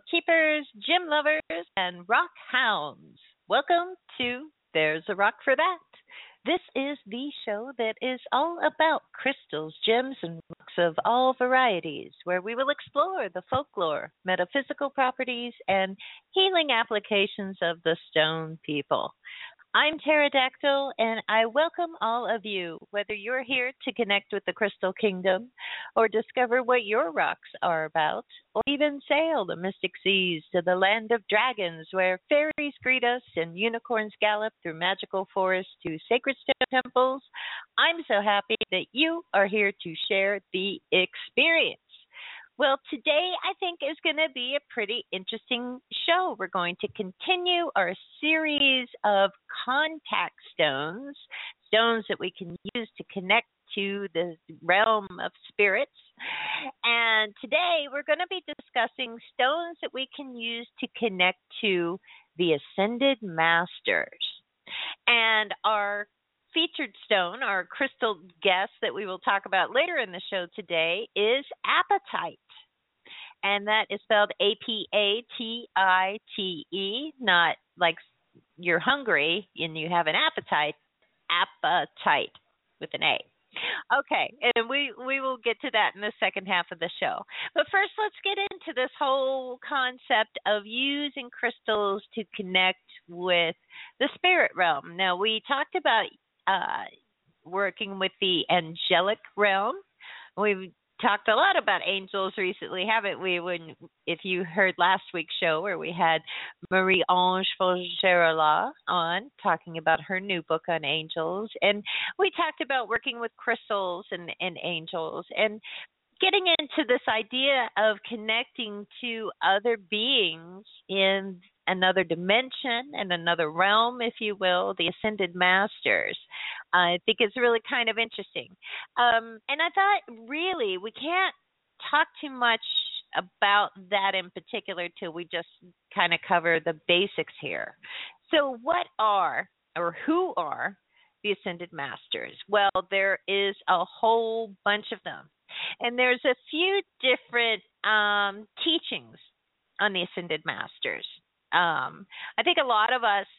keepers, gym lovers, and rock hounds. Welcome to There's a Rock for That. This is the show that is all about crystals, gems, and rocks of all varieties, where we will explore the folklore, metaphysical properties, and healing applications of the stone people. I'm Pterodactyl, and I welcome all of you, whether you're here to connect with the Crystal Kingdom, or discover what your rocks are about, or even sail the mystic seas to the land of dragons, where fairies greet us and unicorns gallop through magical forests to sacred stone temples. I'm so happy that you are here to share the experience. Well, today I think is going to be a pretty interesting show. We're going to continue our series of contact stones, stones that we can use to connect to the realm of spirits. And today we're going to be discussing stones that we can use to connect to the Ascended Masters. And our featured stone, our crystal guest that we will talk about later in the show today, is apatite. And that is spelled Apatite, not like you're hungry and you have an appetite, appetite with an A. Okay, and we will get to that in the second half of the show. But first, let's get into this whole concept of using crystals to connect with the spirit realm. Now, we talked about working with the angelic realm. We've talked a lot about angels recently, haven't we? If you heard last week's show where we had Marie-Ange Faugerala on talking about her new book on angels, and we talked about working with crystals and angels and getting into this idea of connecting to other beings in another dimension and another realm, if you will, the Ascended Masters. I think it's really kind of interesting. And I thought, really, we can't talk too much about that in particular till we just kind of cover the basics here. So what are, or who are, the Ascended Masters? Well, there is a whole bunch of them. And there's a few different teachings on the Ascended Masters. I think a lot of us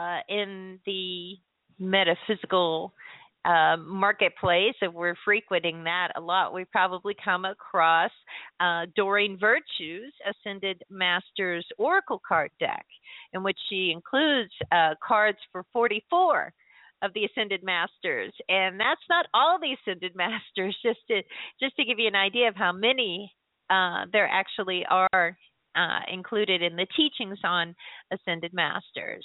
in the metaphysical marketplace, if we're frequenting that a lot, we probably come across Doreen Virtue's Ascended Masters Oracle card deck, in which she includes cards for 44 of the Ascended Masters. And that's not all the Ascended Masters, just to give you an idea of how many there actually are included in the teachings on Ascended Masters.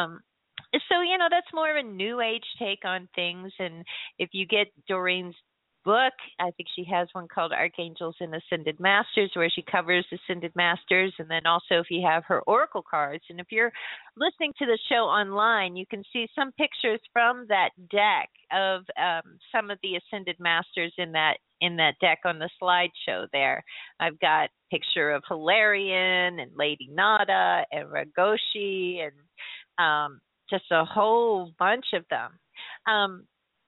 So, that's more of a new age take on things. And if you get Doreen's book, I think she has one called Archangels and Ascended Masters, where she covers Ascended Masters. And then also if you have her Oracle cards, and if you're listening to the show online, you can see some pictures from that deck of some of the Ascended Masters in that deck on the slideshow there. I've got a picture of Hilarion and Lady Nada and Ragoshi and just a whole bunch of them.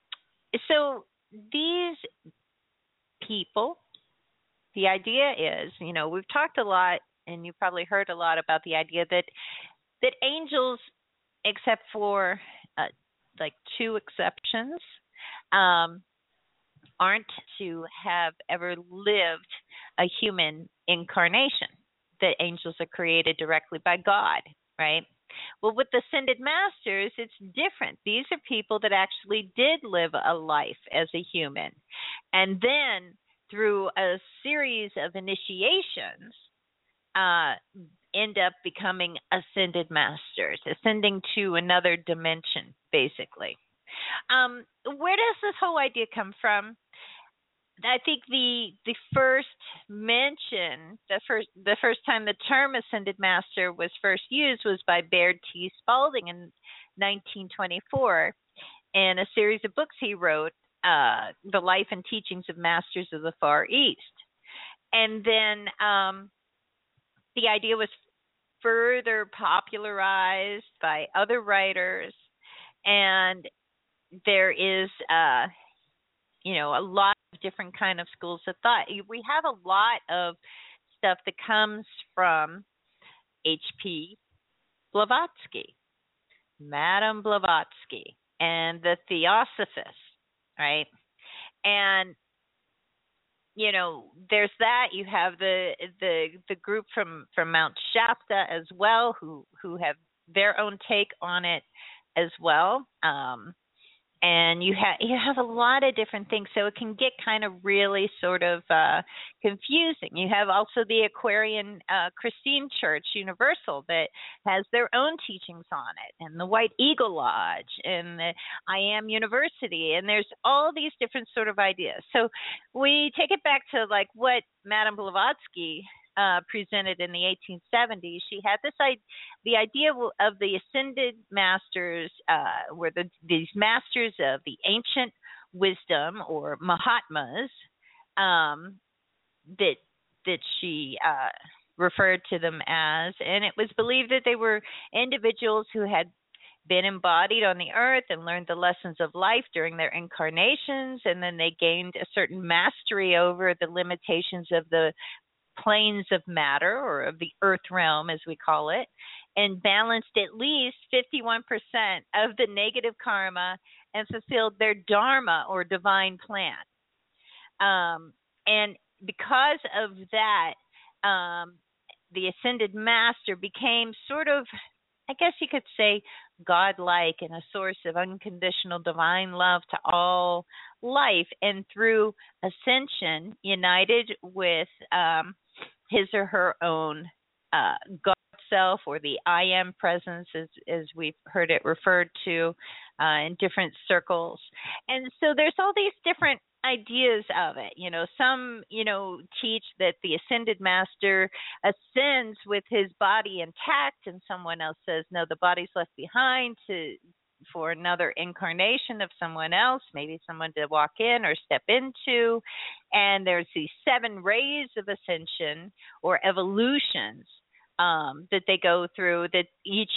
So these people, the idea is, we've talked a lot, and you've probably heard a lot about the idea that angels, except for like two exceptions, aren't to have ever lived a human incarnation, that angels are created directly by God, right? Well, with the Ascended Masters, it's different. These are people that actually did live a life as a human. And then through a series of initiations, end up becoming Ascended Masters, ascending to another dimension, basically. Where does this whole idea come from? I think the first mention, the first time the term Ascended Master was first used was by Baird T. Spalding in 1924 in a series of books he wrote, The Life and Teachings of Masters of the Far East. And then the idea was further popularized by other writers, and there is a lot of different kind of schools of thought. We have a lot of stuff that comes from H.P. Blavatsky, Madame Blavatsky, and the Theosophists, right? And there's that. You have the group from Mount Shasta as well, who have their own take on it as well. And you have a lot of different things, so it can get kind of really sort of confusing. You have also the Aquarian Christine Church Universal that has their own teachings on it, and the White Eagle Lodge, and the I Am University, and there's all these different sort of ideas. So we take it back to like what Madame Blavatsky presented in the 1870s. She had the idea of the ascended masters were these masters of the ancient wisdom, or Mahatmas, that she referred to them as, and it was believed that they were individuals who had been embodied on the earth and learned the lessons of life during their incarnations, and then they gained a certain mastery over the limitations of the planes of matter, or of the earth realm as we call it, and balanced at least 51% of the negative karma and fulfilled their dharma, or divine plan. And because of that, the ascended master became sort of, I guess you could say, godlike, and a source of unconditional divine love to all life, and through ascension united with his or her own God self, or the I Am presence, as we've heard it referred to in different circles. And so there's all these different ideas of it. Some teach that the ascended master ascends with his body intact, and someone else says no, the body's left behind for another incarnation of someone else, maybe someone to walk in or step into. And there's these 7 rays of ascension, or evolutions, that they go through, that each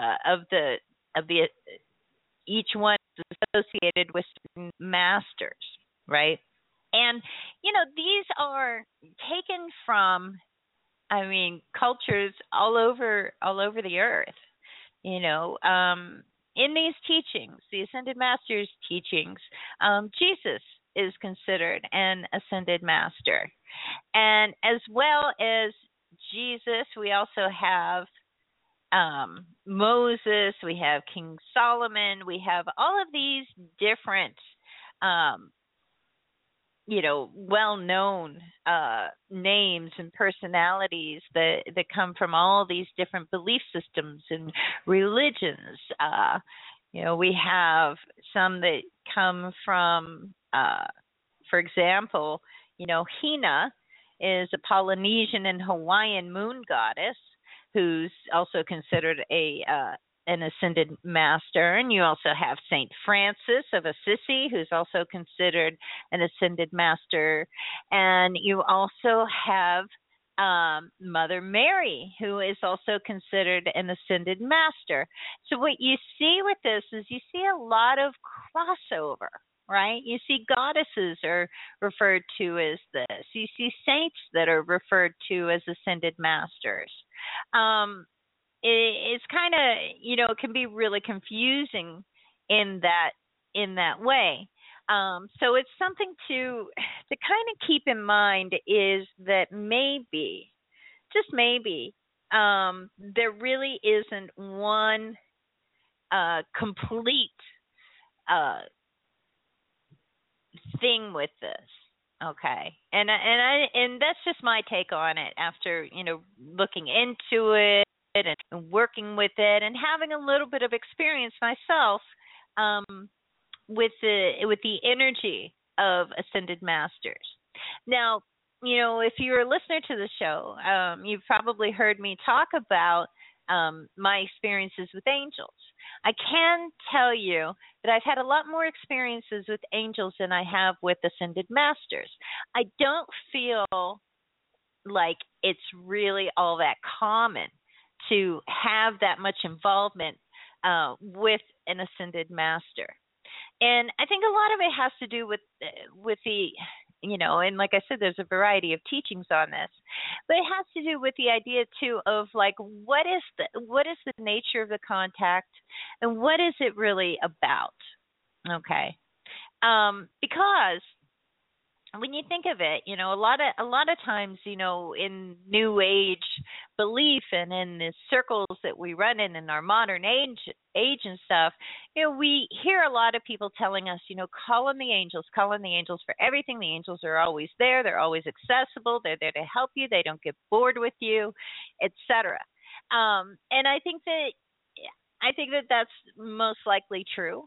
each one is associated with masters, right? And these are taken from, cultures all over the earth. In these teachings, the Ascended Master's teachings, Jesus is considered an Ascended Master. And as well as Jesus, we also have Moses, we have King Solomon, we have all of these different, well-known names and personalities that come from all these different belief systems and religions. We have some that come from, for example, Hina is a Polynesian and Hawaiian moon goddess who's also considered an ascended master. And you also have Saint Francis of Assisi, who's also considered an ascended master. And you also have Mother Mary, who is also considered an ascended master. So what you see with this is you see a lot of crossover, right? You see goddesses are referred to as this. You see saints that are referred to as ascended masters. It's kind of, it can be really confusing in that way. So it's something to kind of keep in mind, is that maybe, just maybe, there really isn't one complete thing with this. Okay. And that's just my take on it after, looking into it and working with it and having a little bit of experience myself with the energy of ascended masters. Now, if you're a listener to the show, you've probably heard me talk about my experiences with angels. I can tell you that I've had a lot more experiences with angels than I have with ascended masters. I don't feel like it's really all that common to have that much involvement with an ascended master. And I think a lot of it has to do with the and like I said, there's a variety of teachings on this, but it has to do with the idea too of like what is the nature of the contact, and what is it really about? Okay, because when you think of it, a lot of times, in New Age belief and in the circles that we run in our modern age and stuff, we hear a lot of people telling us, call on the angels for everything. The angels are always there. They're always accessible. They're there to help you. They don't get bored with you, etc. And I think that that's most likely true.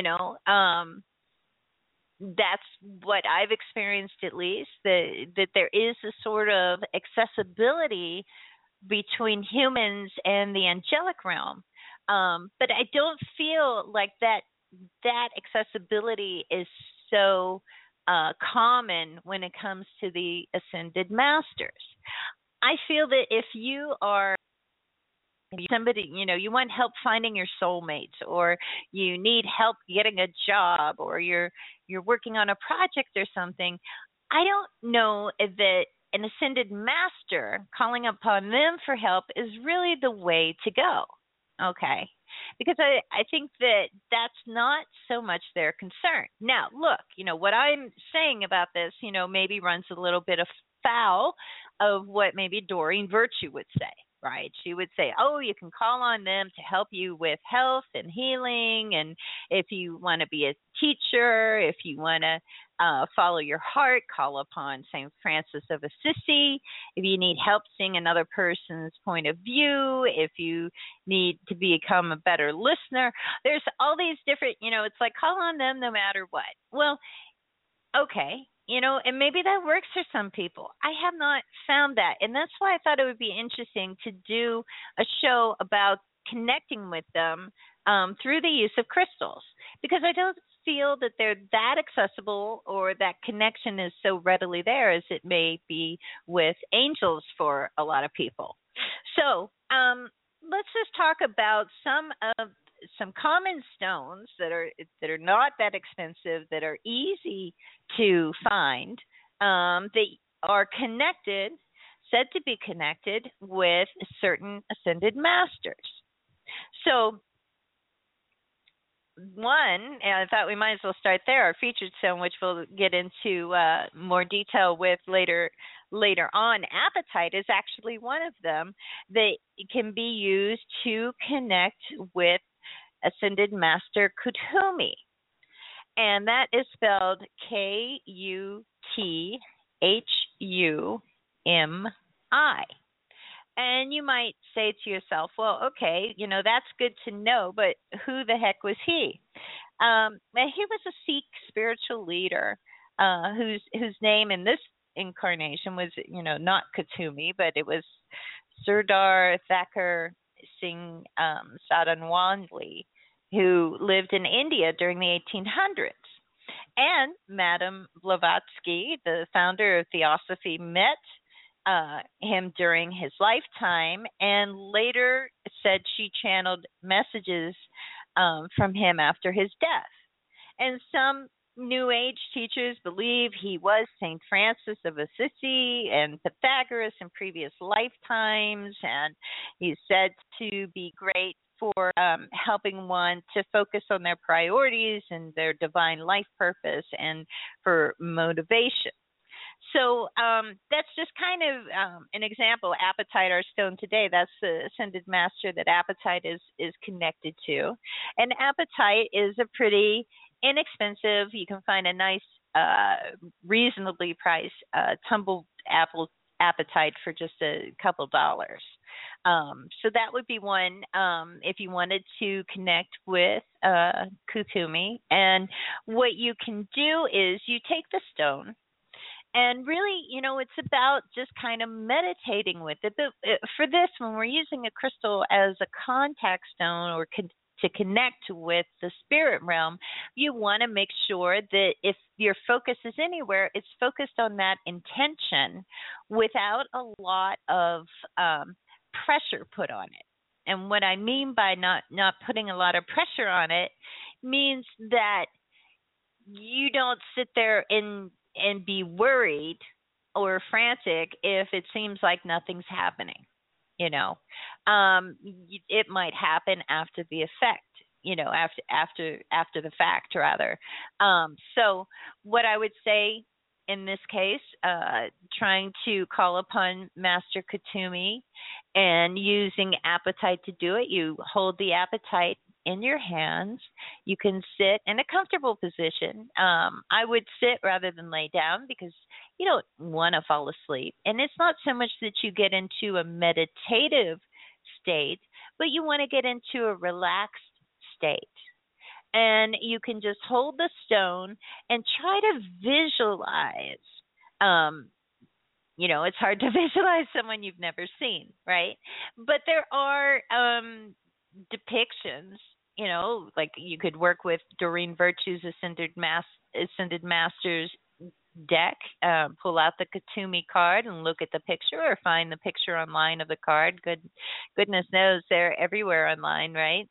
That's what I've experienced, at least, that there is a sort of accessibility between humans and the angelic realm. But I don't feel like that accessibility is so common when it comes to the ascended masters. I feel that if you are somebody, you want help finding your soulmates, or you need help getting a job, or you're working on a project or something, I don't know that an ascended master, calling upon them for help, is really the way to go. Okay, because I think that that's not so much their concern. Now, look, what I'm saying about this, maybe runs a little bit afoul of what maybe Doreen Virtue would say, right? She would say, oh, you can call on them to help you with health and healing. And if you want to be a teacher, if you want to follow your heart, call upon St. Francis of Assisi. If you need help seeing another person's point of view, if you need to become a better listener, there's all these different, it's like call on them no matter what. Well, okay, and maybe that works for some people. I have not found that. And that's why I thought it would be interesting to do a show about connecting with them through the use of crystals, because I don't feel that they're that accessible, or that connection is so readily there as it may be with angels for a lot of people. So let's just talk about some common stones that are not that expensive, that are easy to find, that are said to be connected with certain ascended masters. So one, and I thought we might as well start there, our featured stone, which we'll get into more detail with later on. Apatite is actually one of them that can be used to connect with Ascended Master Kuthumi. And that is spelled Kuthumi. And you might say to yourself, well, okay, that's good to know, but who the heck was he? He was a Sikh spiritual leader whose name in this incarnation was, not Kuthumi, but it was Sardar Thakur Singh Sadanwali, who lived in India during the 1800s. And Madame Blavatsky, the founder of Theosophy, met him during his lifetime, and later said she channeled messages from him after his death. And some New Age teachers believe he was St. Francis of Assisi and Pythagoras in previous lifetimes, and he's said to be great for helping one to focus on their priorities and their divine life purpose, and for motivation. So that's just kind of an example. Apatite, our stone today, that's the ascended master that Apatite is connected to. And Apatite is a pretty inexpensive, you can find a nice, reasonably priced tumbled apatite for just a couple dollars. So that would be one if you wanted to connect with Kuthumi. And what you can do is you take the stone, and really, it's about just kind of meditating with it. But for this, when we're using a crystal as a contact stone, or to connect with the spirit realm, you want to make sure that if your focus is anywhere, it's focused on that intention without a lot of pressure put on it. And what I mean by not putting a lot of pressure on it means that you don't sit there in and be worried or frantic if it seems like nothing's happening. You know, it might happen after the effect. You know, after the fact, rather. So, what I would say in this case, trying to call upon Master Kutumi and using appetite to do it, you hold the appetite in your hands. You can sit in a comfortable position. I would sit rather than lay down because you don't want to fall asleep. And it's not so much that you get into a meditative state, but you want to get into a relaxed state. And you can just hold the stone and try to visualize. Um, it's hard to visualize someone you've never seen, right? But there are depictions. Like you could work with Doreen Virtue's Ascended Masters deck, pull out the Katumi card and look at the picture, or find the picture online of the card. Goodness knows they're everywhere online, right?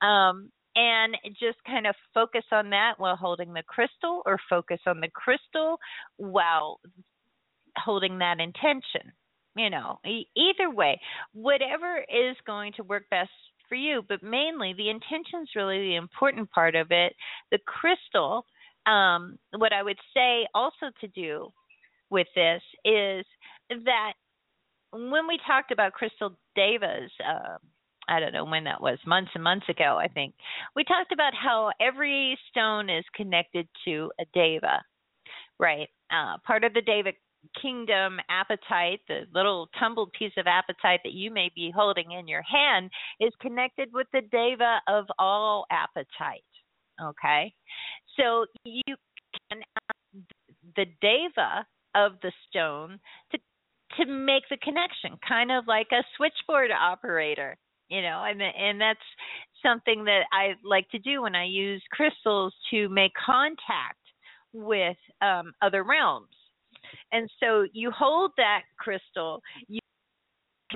And just kind of focus on that while holding the crystal, or focus on the crystal while holding that intention. Either way, whatever is going to work best for you, but mainly the intention is really the important part of it. The crystal, what I would say also to do with this is that when we talked about crystal devas, I don't know when that was, months and months ago, I think, we talked about how every stone is connected to a deva, right? Part of the deva kingdom apatite, the little tumbled piece of apatite that you may be holding in your hand, is connected with the deva of all apatite, okay? So you can ask the deva of the stone to make the connection, kind of like a switchboard operator. And that's something that I like to do when I use crystals to make contact with other realms. And so you hold that crystal, you can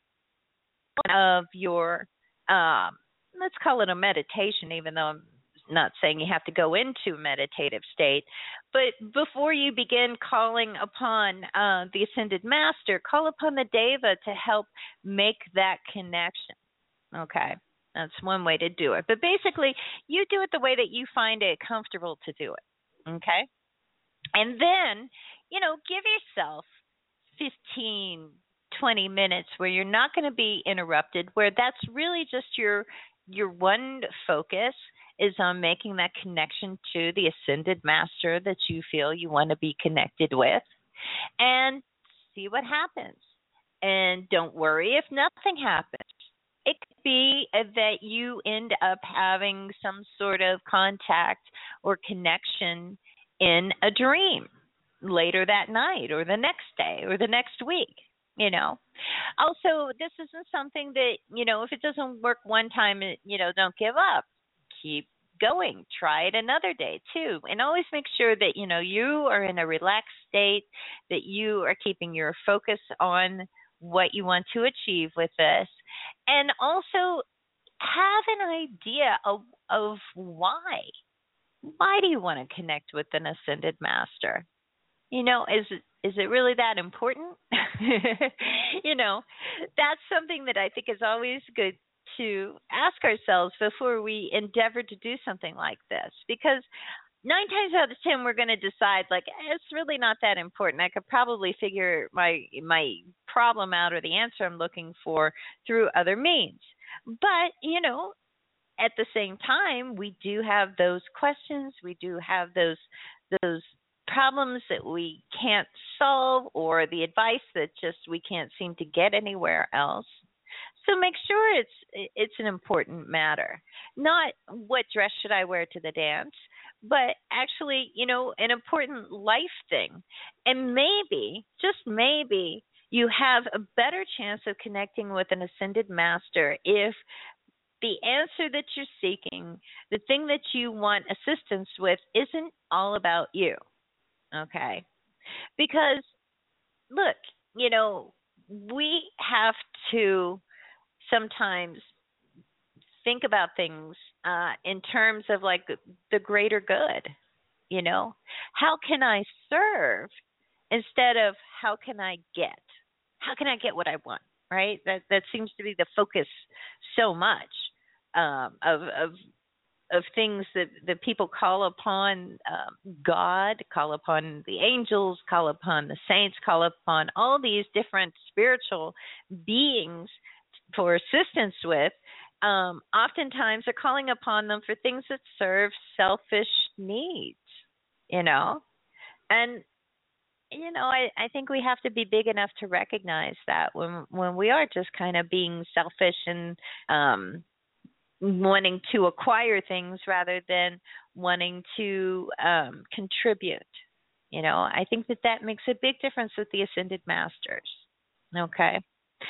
of your, let's call it a meditation, even though I'm not saying you have to go into a meditative state. But before you begin calling upon the Ascended Master, call upon the Deva to help make that connection. Okay, that's one way to do it. But basically, you do it the way that you find it comfortable to do it. Okay? And then, give yourself 15, 20 minutes where you're not going to be interrupted, where that's really just your one focus is on making that connection to the Ascended Master that you feel you want to be connected with, and see what happens. And don't worry if nothing happens. It could be that you end up having some sort of contact or connection in a dream later that night, or the next day, or the next week. Also, this isn't something that, if it doesn't work one time, don't give up. Keep going. Try it another day too. And always make sure that, you are in a relaxed state, that you are keeping your focus on what you want to achieve with this. And also have an idea of why. Why do you want to connect with an Ascended Master? Is it really that important? That's something that I think is always good to ask ourselves before we endeavor to do something like this. Because 9 times out of 10, we're going to decide, like, it's really not that important. I could probably figure my problem out, or the answer I'm looking for, through other means. But, at the same time, we do have those questions. We do have those problems that we can't solve, or the advice that just we can't seem to get anywhere else. So make sure it's an important matter. Not what dress should I wear to the dance, but actually, an important life thing. And maybe, just maybe, you have a better chance of connecting with an Ascended Master if the answer that you're seeking, the thing that you want assistance with, isn't all about you. Okay? Because, look, we have to sometimes think about things in terms of like the greater good. how can I serve instead of how can I get? How can I get what I want? Right? That seems to be the focus so much of things that people call upon God, call upon the angels, call upon the saints, call upon all these different spiritual beings for assistance with. Oftentimes they're calling upon them for things that serve selfish needs, you know? And I think we have to be big enough to recognize that when we are just kind of being selfish and wanting to acquire things rather than wanting to contribute. I think that makes a big difference with the ascended masters. Okay.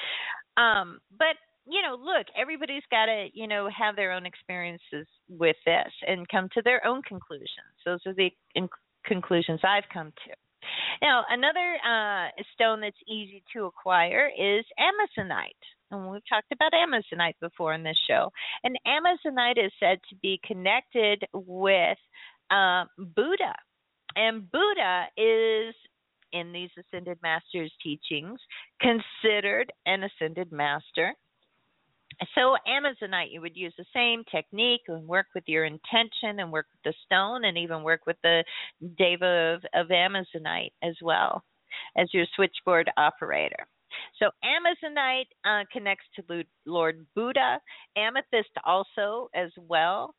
But look, everybody's got to have their own experiences with this and come to their own conclusions. Those are the conclusions I've come to. Now, another stone that's easy to acquire is amazonite. And we've talked about amazonite before in this show. And amazonite is said to be connected with Buddha. And Buddha is, in these Ascended Masters' teachings, considered an Ascended Master. So amazonite, you would use the same technique and work with your intention and work with the stone and even work with the Deva of amazonite as well as your switchboard operator. So amazonite connects to Lord Buddha. Amethyst also as well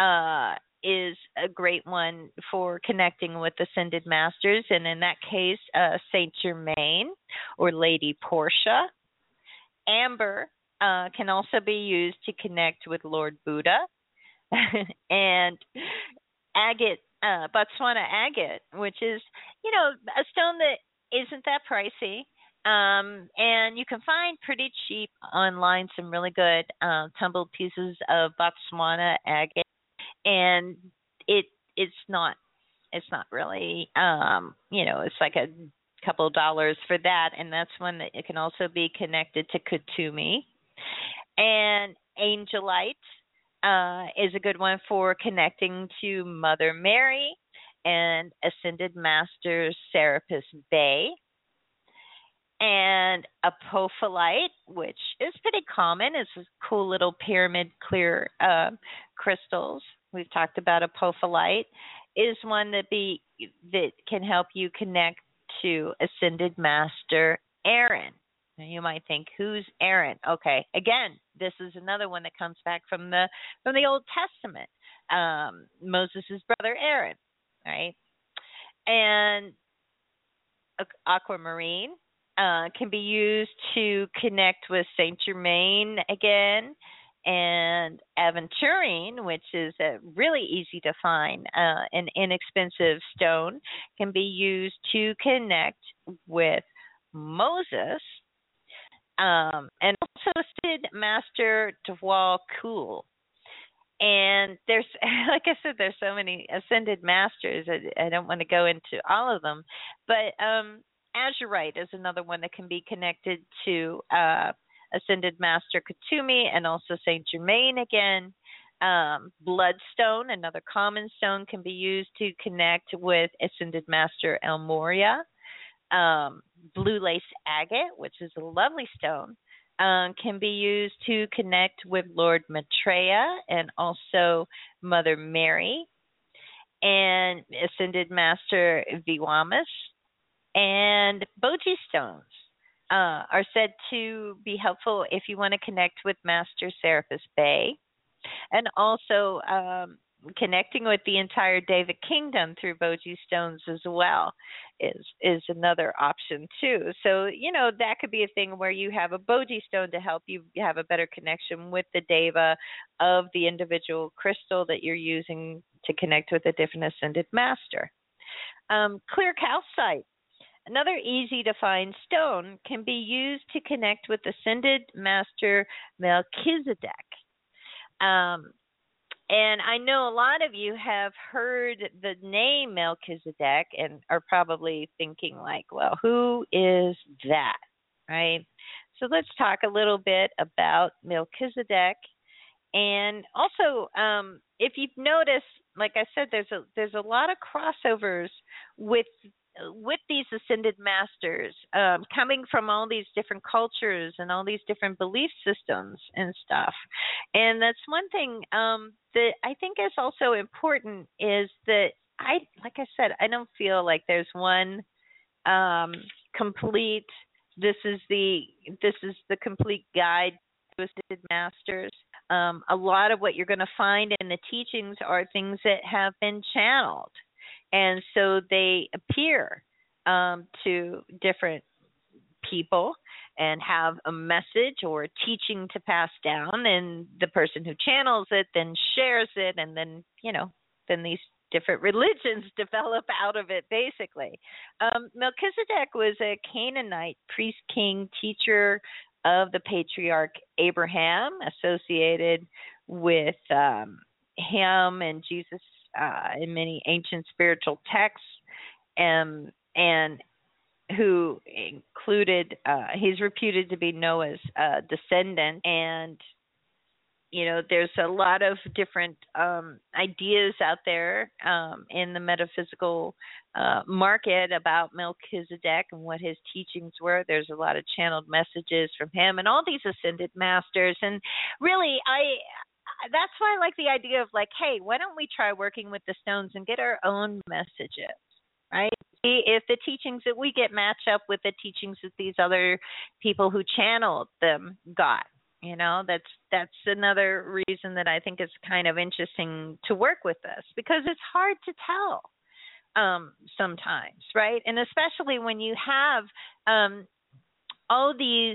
is a great one for connecting with Ascended Masters. And in that case, Saint Germain or Lady Portia. Amber can also be used to connect with Lord Buddha. And agate, Botswana agate, which is, a stone that isn't that pricey. And you can find pretty cheap online some really good tumbled pieces of Botswana agate. And it's not really, it's like a couple of dollars for that. And that's one that it can also be connected to Kutumi. And angelite is a good one for connecting to Mother Mary and Ascended Master Serapis Bey. And apophyllite, which is pretty common, is cool little pyramid clear crystals. We've talked about apophyllite, is one that can help you connect to Ascended Master Aaron. Now you might think, who's Aaron? Okay, again, this is another one that comes back from the Old Testament. Moses' brother Aaron, right? And aquamarine can be used to connect with Saint Germain again, and aventurine, which is a really easy to find, an inexpensive stone, can be used to connect with Moses, and also Ascended Master Dwal Kul. And there's, like I said, there's so many Ascended Masters. I don't want to go into all of them, but azurite is another one that can be connected to Ascended Master Kutumi and also Saint Germain again. Bloodstone, another common stone, can be used to connect with Ascended Master El Moria. Blue lace agate, which is a lovely stone, can be used to connect with Lord Maitreya and also Mother Mary. And Ascended Master Viwamas. And Boji stones are said to be helpful if you want to connect with Master Serapis Bey, and also connecting with the entire Deva Kingdom through Boji stones as well is another option too. So that could be a thing where you have a Boji stone to help you have a better connection with the Deva of the individual crystal that you're using to connect with a different Ascended Master. Clear calcite. Another easy to find stone can be used to connect with Ascended Master Melchizedek. And I know a lot of you have heard the name Melchizedek and are probably thinking like, well, who is that, right? So let's talk a little bit about Melchizedek. And also, if you've noticed, like I said, there's a lot of crossovers with these ascended masters, coming from all these different cultures and all these different belief systems and stuff. And that's one thing that I think is also important is that like I said, I don't feel like there's one um, complete. This is the complete guide to assisted masters. A lot of what you're going to find in the teachings are things that have been channeled, and so they appear to different people and have a message or a teaching to pass down, and the person who channels it then shares it, and then then these different religions develop out of it, basically. Melchizedek was a Canaanite priest, king, teacher of the patriarch Abraham, associated with him and Jesus in many ancient spiritual texts, and who included, he's reputed to be Noah's descendant. And there's a lot of different ideas out there in the metaphysical market about Melchizedek and what his teachings were. There's a lot of channeled messages from him and all these ascended masters. And really, that's why I like the idea of like, hey, why don't we try working with the stones and get our own messages, right? See if the teachings that we get match up with the teachings that these other people who channeled them got. That's another reason that I think it's kind of interesting to work with this, because it's hard to tell sometimes, right? And especially when you have all these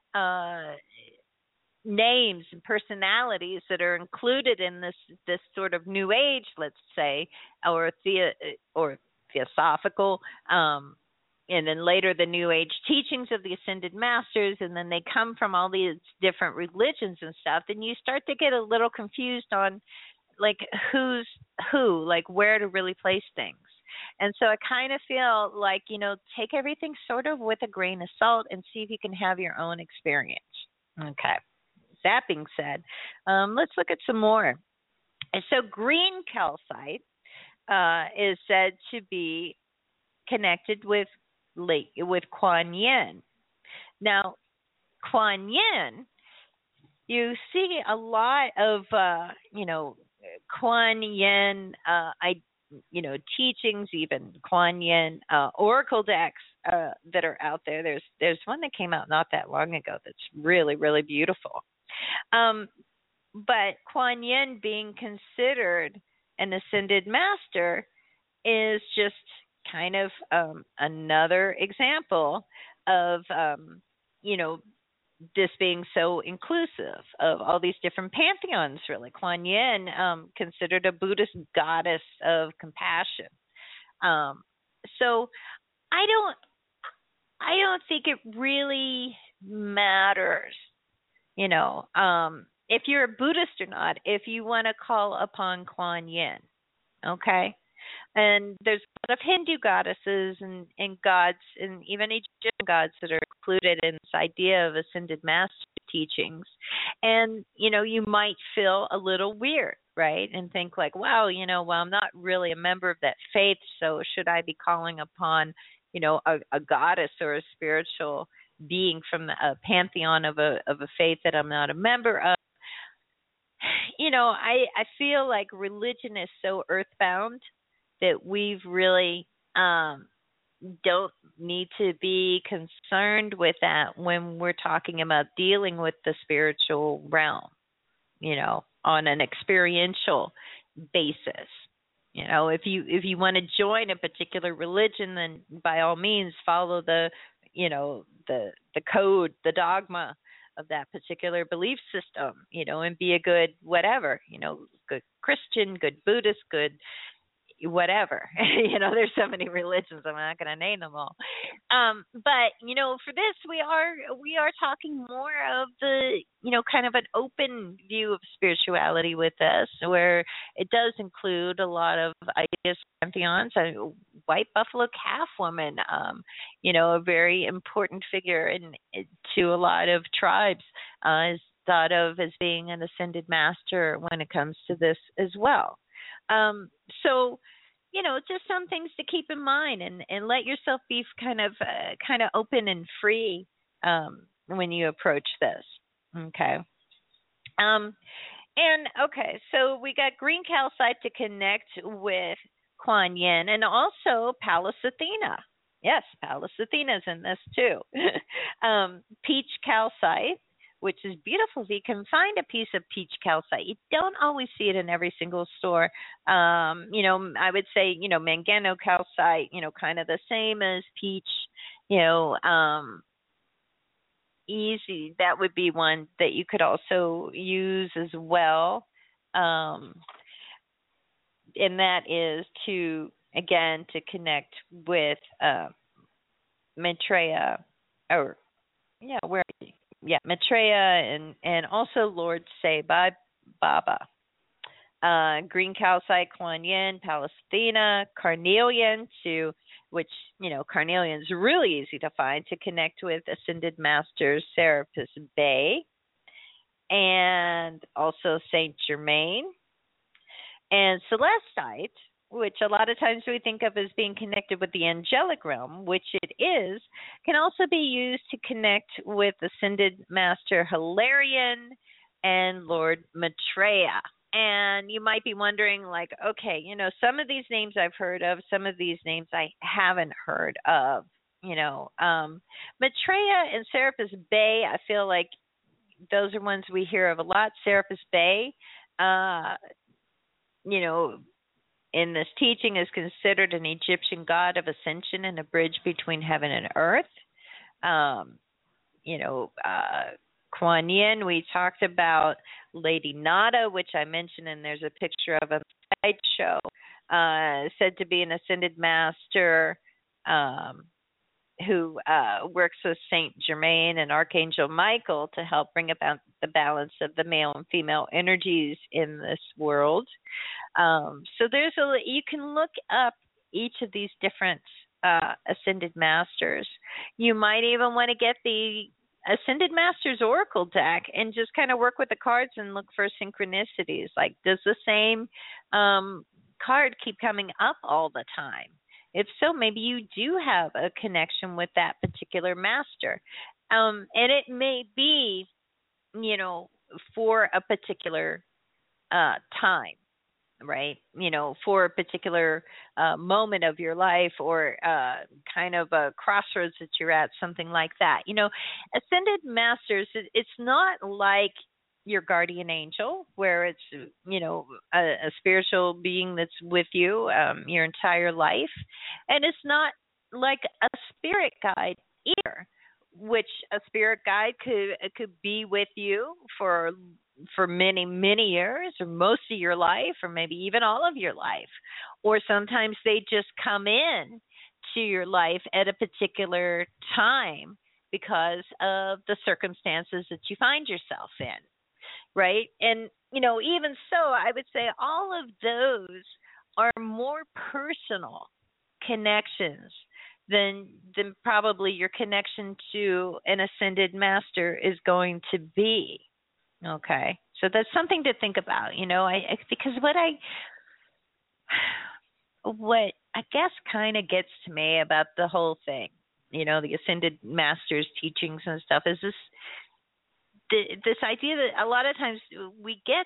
names and personalities that are included in this sort of new age, let's say, or theosophical, and then later the New Age teachings of the Ascended Masters, and then they come from all these different religions and stuff, then you start to get a little confused on, like, who's who, like, where to really place things. And so I kind of feel like, take everything sort of with a grain of salt and see if you can have your own experience. Okay. That being said, let's look at some more. And so green calcite is said to be connected with Kuan Yin. Now, Kuan Yin, you see a lot of Kuan Yin teachings, even Kuan Yin oracle decks that are out there. There's one that came out not that long ago that's really, really beautiful. But Kuan Yin being considered an ascended master is just kind of another example of this being so inclusive of all these different pantheons. Really, Kuan Yin, considered a Buddhist goddess of compassion. So I don't think it really matters, if you're a Buddhist or not, if you want to call upon Kuan Yin, okay? And there's a lot of Hindu goddesses and gods, and even Egyptian gods that are included in this idea of ascended master teachings. And, you might feel a little weird, right? And think like, wow, well, I'm not really a member of that faith, so should I be calling upon, a goddess or a spiritual being from a pantheon of a faith that I'm not a member of? I feel like religion is so earthbound that we've really don't need to be concerned with that when we're talking about dealing with the spiritual realm, on an experiential basis. If you want to join a particular religion, then by all means follow the code, the dogma of that particular belief system, and be a good whatever, good Christian, good Buddhist, good whatever. There's so many religions, I'm not going to name them all. But for this, we are talking more of the kind of an open view of spirituality with this, where it does include a lot of ideas, pantheons. White buffalo calf woman, a very important figure to a lot of tribes, is thought of as being an ascended master when it comes to this as well. Um, so, just some things to keep in mind, and let yourself be kind of open and free when you approach this. Okay. Um, and okay, so we got green calcite to connect with Kuan Yin and also Pallas Athena. Yes, Pallas Athena's in this too. Peach calcite, which is beautiful. If you can find a piece of peach calcite, you don't always see it in every single store. I would say, mangano calcite, kind of the same as peach. You know, easy. That would be one that you could also use as well. Um, and that is to, again, to connect with Maitreya, or yeah, where, yeah, Maitreya, and also Lord Sai Baba. Green calcite, Kuan Yin, Pallas Athena, carnelian, to which, carnelian is really easy to find, to connect with Ascended Master Serapis Bey, and also Saint Germain, and celestite, which a lot of times we think of as being connected with the angelic realm, which it is, can also be used to connect with Ascended Master Hilarion and Lord Maitreya. And you might be wondering, like, okay, some of these names I've heard of, some of these names I haven't heard of. Maitreya and Serapis Bey, I feel like those are ones we hear of a lot. Serapis Bey, you know, in this teaching is considered an Egyptian god of ascension and a bridge between heaven and earth. Um, Kuan Yin, we talked about Lady Nada, which I mentioned, and there's a picture of a slideshow, said to be an ascended master who works with Saint Germain and Archangel Michael to help bring about the balance of the male and female energies in this world. So you can look up each of these different ascended masters. You might even want to get the Ascended Masters Oracle deck and just kind of work with the cards and look for synchronicities. Like, does the same card keep coming up all the time? If so, maybe you do have a connection with that particular master. And it may be, for a particular time, right? For a particular moment of your life, or kind of a crossroads that you're at, something like that. Ascended masters, it's not like your guardian angel, where it's, a spiritual being that's with you your entire life. And it's not like a spirit guide either, which a spirit guide could be with you for many, many years, or most of your life, or maybe even all of your life. Or sometimes they just come in to your life at a particular time because of the circumstances that you find yourself in, right? And, even so, I would say all of those are more personal connections than probably your connection to an ascended master is going to be. Okay, so that's something to think about. Because what I guess kind of gets to me about the whole thing, the ascended masters teachings and stuff, is this idea that a lot of times we get,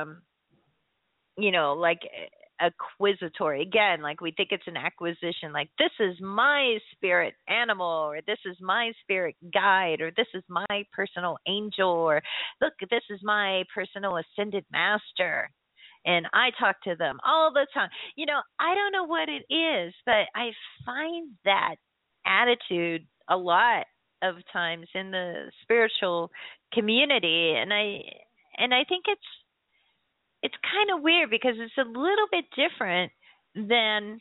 like acquisitory. Again, like we think it's an acquisition, like this is my spirit animal, or this is my spirit guide, or this is my personal angel, or look, this is my personal ascended master, and I talk to them all the time. I don't know what it is, but I find that attitude a lot of times in the spiritual community, and I think it's kind of weird, because it's a little bit different than,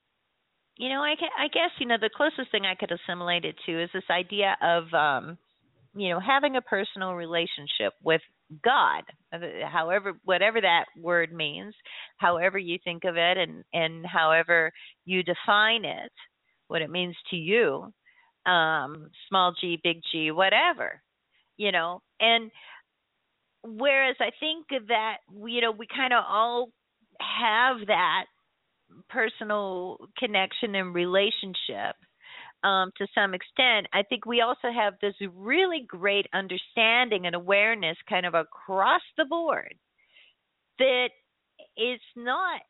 I guess, the closest thing I could assimilate it to is this idea of, having a personal relationship with God, however, whatever that word means, however you think of it, and however you define it, what it means to you, small g, big G, whatever, and whereas I think that we kind of all have that personal connection and relationship to some extent, I think we also have this really great understanding and awareness kind of across the board that it's not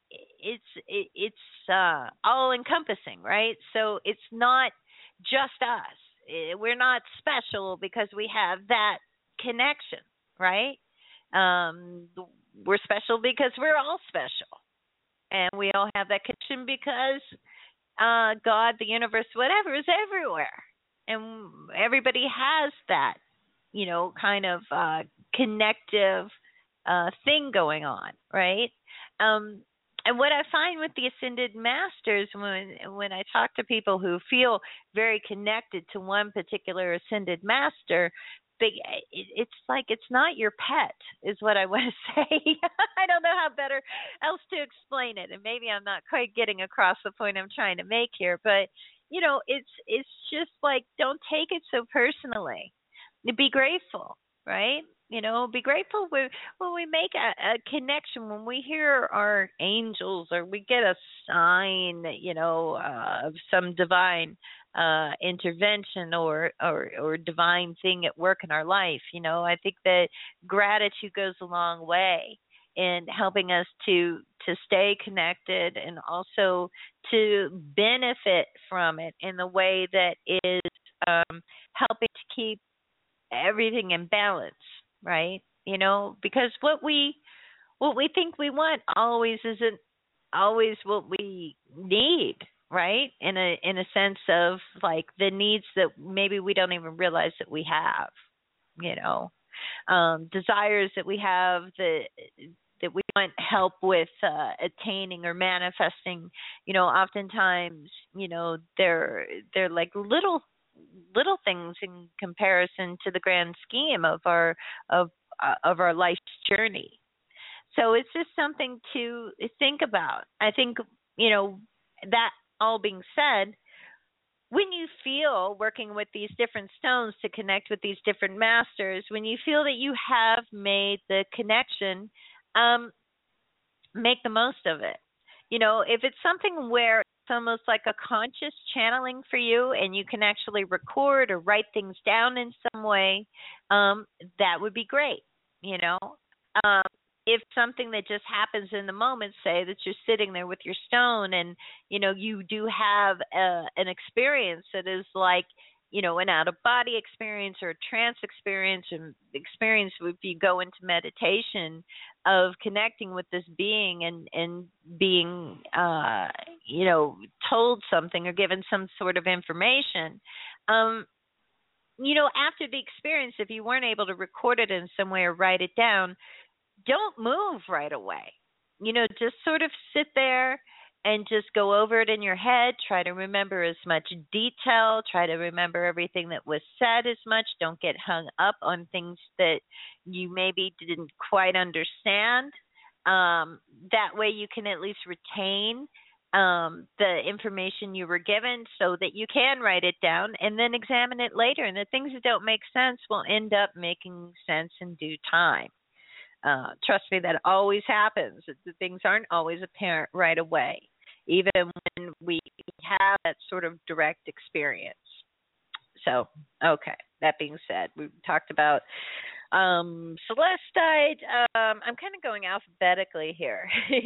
it's all encompassing, right? So it's not just us. We're not special because we have that connection, right? Um, we're special because we're all special, and we all have that connection because God, the universe, whatever, is everywhere, and everybody has that, kind of connective thing going on, right? Um, and what I find with the ascended masters, when I talk to people who feel very connected to one particular ascended master, it's like it's not your pet, is what I want to say. I don't know how better else to explain it, and maybe I'm not quite getting across the point I'm trying to make here. But it's just like, don't take it so personally. Be grateful, right? Be grateful when we make a connection, when we hear our angels or we get a sign, of some divine intervention or divine thing at work in our life. I think that gratitude goes a long way in helping us to stay connected and also to benefit from it in the way that is helping to keep everything in balance, right? Because what we think we want always isn't always what we need, right? In a sense of like the needs that maybe we don't even realize that we have, desires that we have that we want help with attaining or manifesting. Oftentimes, they're like little things in comparison to the grand scheme of our life's journey. So it's just something to think about. I think, that all being said, when you feel working with these different stones to connect with these different masters, when you feel that you have made the connection, make the most of it. If it's something where it's almost like a conscious channeling for you and you can actually record or write things down in some way, that would be great. If something that just happens in the moment, say that you're sitting there with your stone and, you do have an experience that is like, an out-of-body experience or a trance experience, and experience if you go into meditation of connecting with this being and being, told something or given some sort of information. After the experience, if you weren't able to record it in some way or write it down, don't move right away. Just sort of sit there and just go over it in your head. Try to remember as much detail. Try to remember everything that was said as much. Don't get hung up on things that you maybe didn't quite understand. That way you can at least retain the information you were given so that you can write it down and then examine it later. And the things that don't make sense will end up making sense in due time. Trust me, that always happens. The things aren't always apparent right away, even when we have that sort of direct experience. So, okay, that being said, we talked about celestite. I'm kind of going alphabetically here,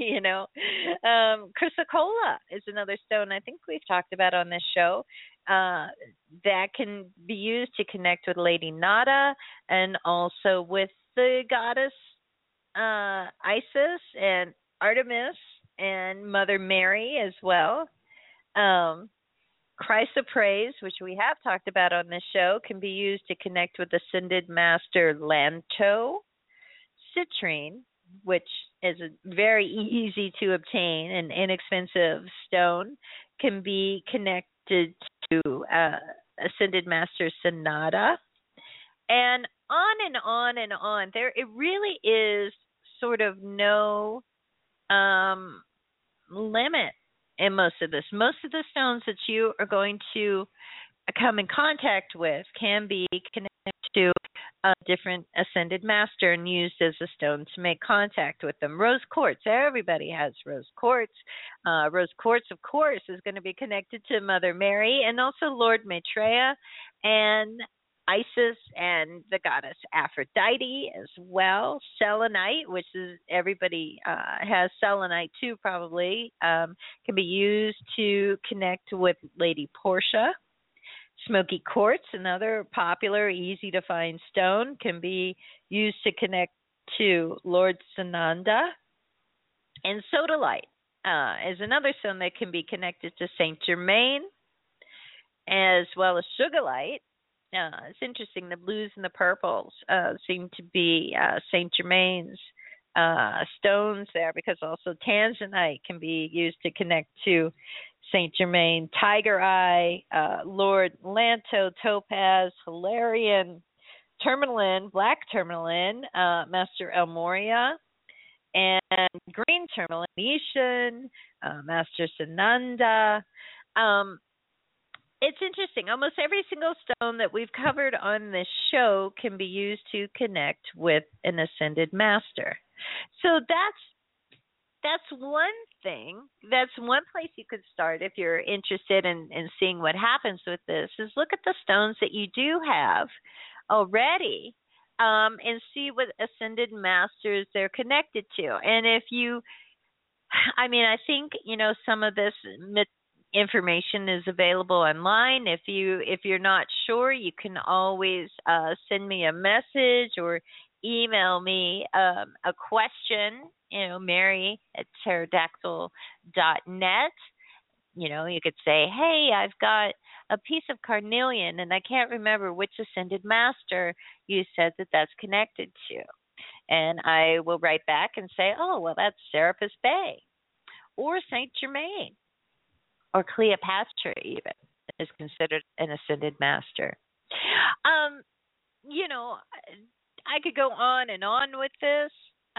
Chrysocolla is another stone I think we've talked about on this show that can be used to connect with Lady Nada and also with the goddess Isis and Artemis and Mother Mary as well. Chrysoprase, which we have talked about on this show, can be used to connect with Ascended Master Lanto. Citrine, which is a very easy to obtain and inexpensive stone, can be connected to Ascended Master Sonata. And on and on and on. It really is sort of no limit in most of this. Most of the stones that you are going to come in contact with can be connected to a different ascended master and used as a stone to make contact with them. Rose quartz, everybody has rose quartz. Rose quartz, of course, is going to be connected to Mother Mary and also Lord Maitreya and Isis and the goddess Aphrodite as well. Selenite, which is everybody has selenite too, probably, can be used to connect with Lady Portia. Smoky quartz, another popular, easy to find stone, can be used to connect to Lord Sananda. And sodalite is another stone that can be connected to Saint Germain, as well as sugarlite. It's interesting, the blues and the purples seem to be Saint Germain's stones there, because also tanzanite can be used to connect to Saint Germain. Tiger eye, Lord Lanto, topaz, Hilarion, tourmaline, black tourmaline, Master El Moria, and green tourmaline, Nishan, Master Sananda. It's interesting. Almost every single stone that we've covered on this show can be used to connect with an ascended master. So that's one thing. That's one place you could start if you're interested in seeing what happens with this, is look at the stones that you do have already, and see what ascended masters they're connected to. And if you, I mean, I think, some of this information is available online. If you're not sure, you can always send me a message or email me a question, Mary at pterodactyl.net. You could say, hey, I've got a piece of carnelian and I can't remember which ascended master you said that's connected to. And I will write back and say, oh, well, that's Serapis Bey or Saint Germain or Cleopatra even is considered an ascended master. I could go on and on with this.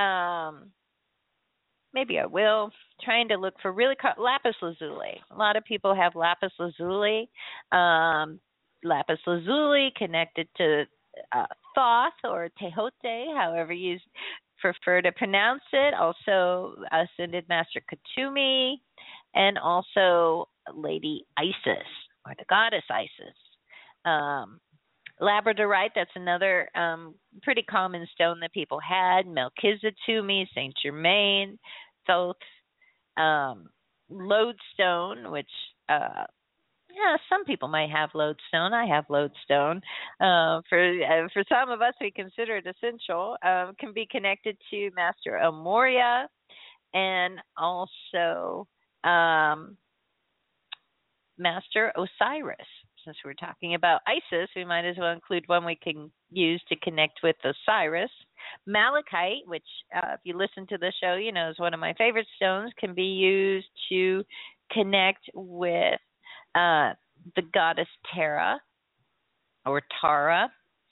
Maybe I will. Trying to look for lapis lazuli. A lot of people have lapis lazuli. Lapis lazuli connected to Thoth or Tehote, however you prefer to pronounce it. Also, Ascended Master Katumi, and also Lady Isis or the goddess Isis. Labradorite, that's another pretty common stone that people had. Melchizedek, Saint Germain, Thoth, lodestone, which some people might have lodestone. I have lodestone. For some of us, we consider it essential. Can be connected to Master El Moria, and also Master Osiris. Since we're talking about Isis, we might as well include one we can use to connect with Osiris. Malachite, which if you listen to the show, is one of my favorite stones, can be used to connect with the goddess Tara or Tara,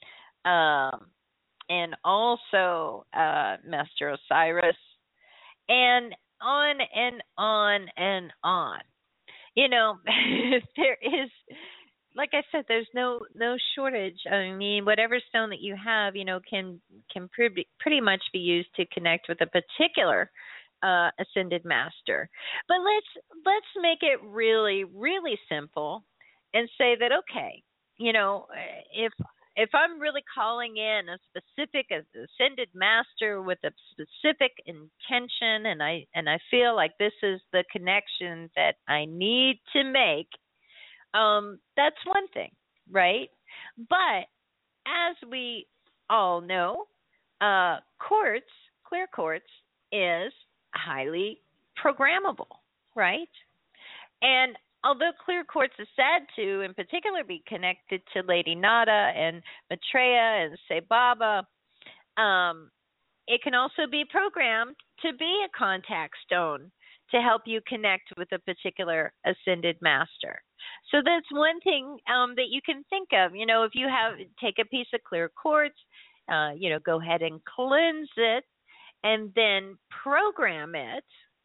and also Master Osiris, and on and on and on. There is, like I said, there's no shortage. I mean, whatever stone that you have, can pretty much be used to connect with a particular ascended master. But let's make it really, really simple and say that, okay, if I'm really calling in a specific ascended master with a specific intention, and I feel like this is the connection that I need to make, that's one thing, right? But as we all know, clear quartz is highly programmable, right? And although clear quartz is said to, in particular, be connected to Lady Nada and Maitreya and Sebaba, it can also be programmed to be a contact stone to help you connect with a particular ascended master. So that's one thing that you can think of. If you take a piece of clear quartz, go ahead and cleanse it, and then program it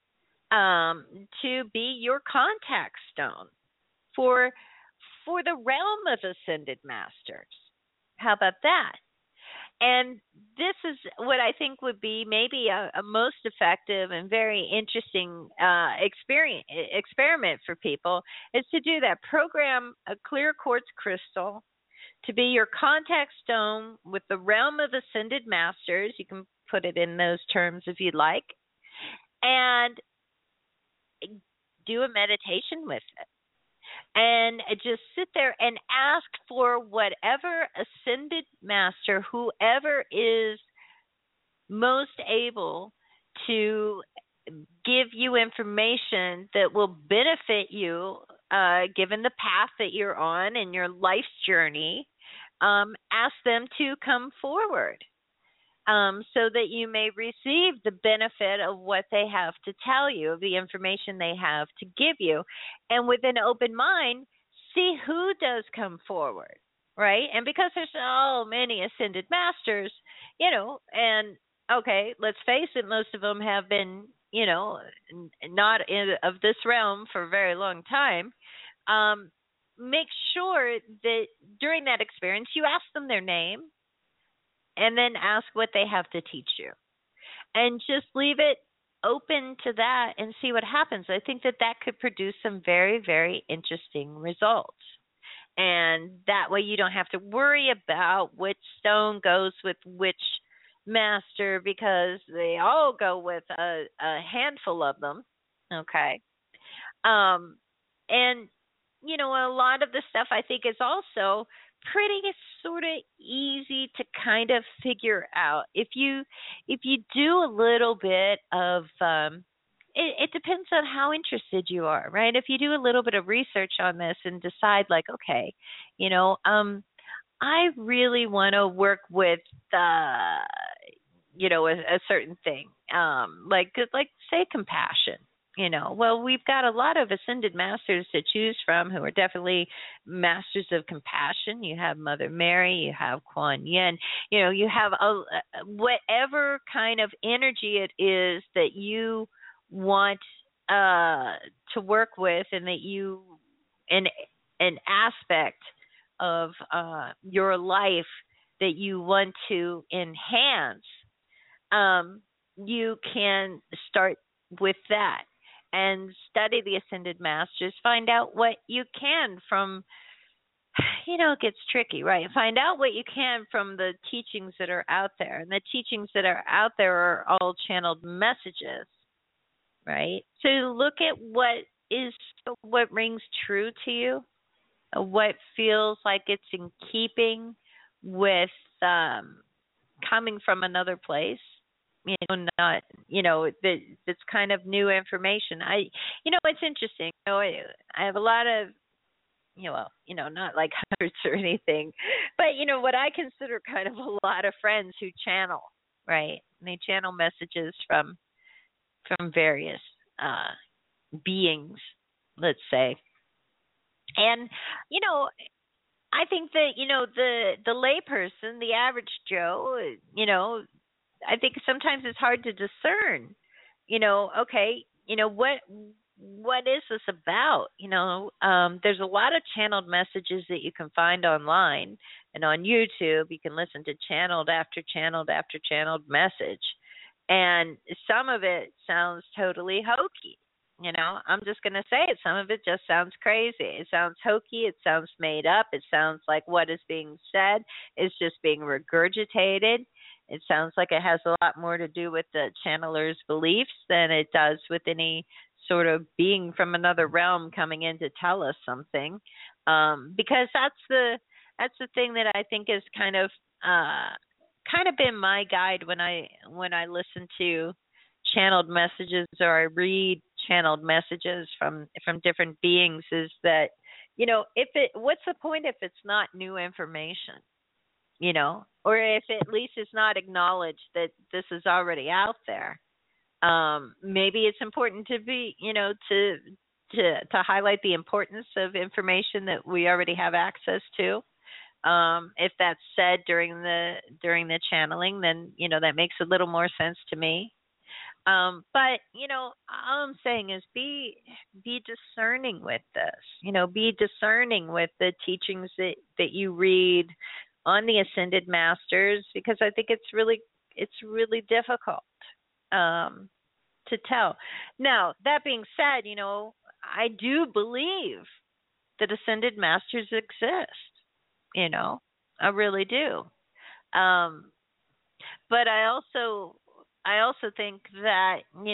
to be your contact stone for the realm of ascended masters. How about that? And this is what I think would be maybe a most effective and very interesting experiment for people is to do that. Program a clear quartz crystal to be your contact stone with the realm of ascended masters. You can put it in those terms if you'd like, and do a meditation with it. And just sit there and ask for whatever ascended master, whoever is most able to give you information that will benefit you, given the path that you're on in your life's journey. Ask them to come forward, so that you may receive the benefit of what they have to tell you, of the information they have to give you. And with an open mind, see who does come forward, right? And because there's so many ascended masters, and okay, let's face it, most of them have been, not of this realm for a very long time. Make sure that during that experience, you ask them their name, and then ask what they have to teach you. And just leave it open to that and see what happens. I think that could produce some very, very interesting results. And that way you don't have to worry about which stone goes with which master, because they all go with a handful of them. Okay. And, a lot of the stuff I think is also pretty sort of easy to kind of figure out if you do a little bit of it depends on how interested you are, right? If you do a little bit of research on this and decide like, okay, I really want to work with a certain thing, like say compassion. Well, we've got a lot of ascended masters to choose from who are definitely masters of compassion. You have Mother Mary, you have Kuan Yin, you have whatever kind of energy it is that you want to work with, and that you, in an aspect of your life that you want to enhance, you can start with that and study the ascended masters. Find out what you can from, it gets tricky, right? Find out what you can from the teachings that are out there. And the teachings that are out there are all channeled messages, right? So look at what rings true to you, what feels like it's in keeping with coming from another place. Not, that's kind of new information. It's interesting. I have a lot of, not like hundreds or anything, but what I consider kind of a lot of friends who channel, right? And they channel messages from various beings, let's say. And I think that the layperson, the average Joe, I think sometimes it's hard to discern, okay, what is this about? There's a lot of channeled messages that you can find online, and on YouTube you can listen to channeled after channeled after channeled message. And some of it sounds totally hokey. I'm just going to say it. Some of it just sounds crazy. It sounds hokey. It sounds made up. It sounds like what is being said is just being regurgitated. It sounds like it has a lot more to do with the channeler's beliefs than it does with any sort of being from another realm coming in to tell us something. Because that's the thing that I think is kind of been my guide when I listen to channeled messages, or I read channeled messages from different beings, is that what's the point if it's not new information? Or if at least it's not acknowledged that this is already out there. Maybe it's important to be, to highlight the importance of information that we already have access to. If that's said during the channeling, then that makes a little more sense to me. But all I'm saying is be discerning with this. Be discerning with the teachings that you read, on the Ascended Masters because I think it's really difficult to tell. Now, that being said, I do believe that Ascended Masters exist. I really do. But I also think that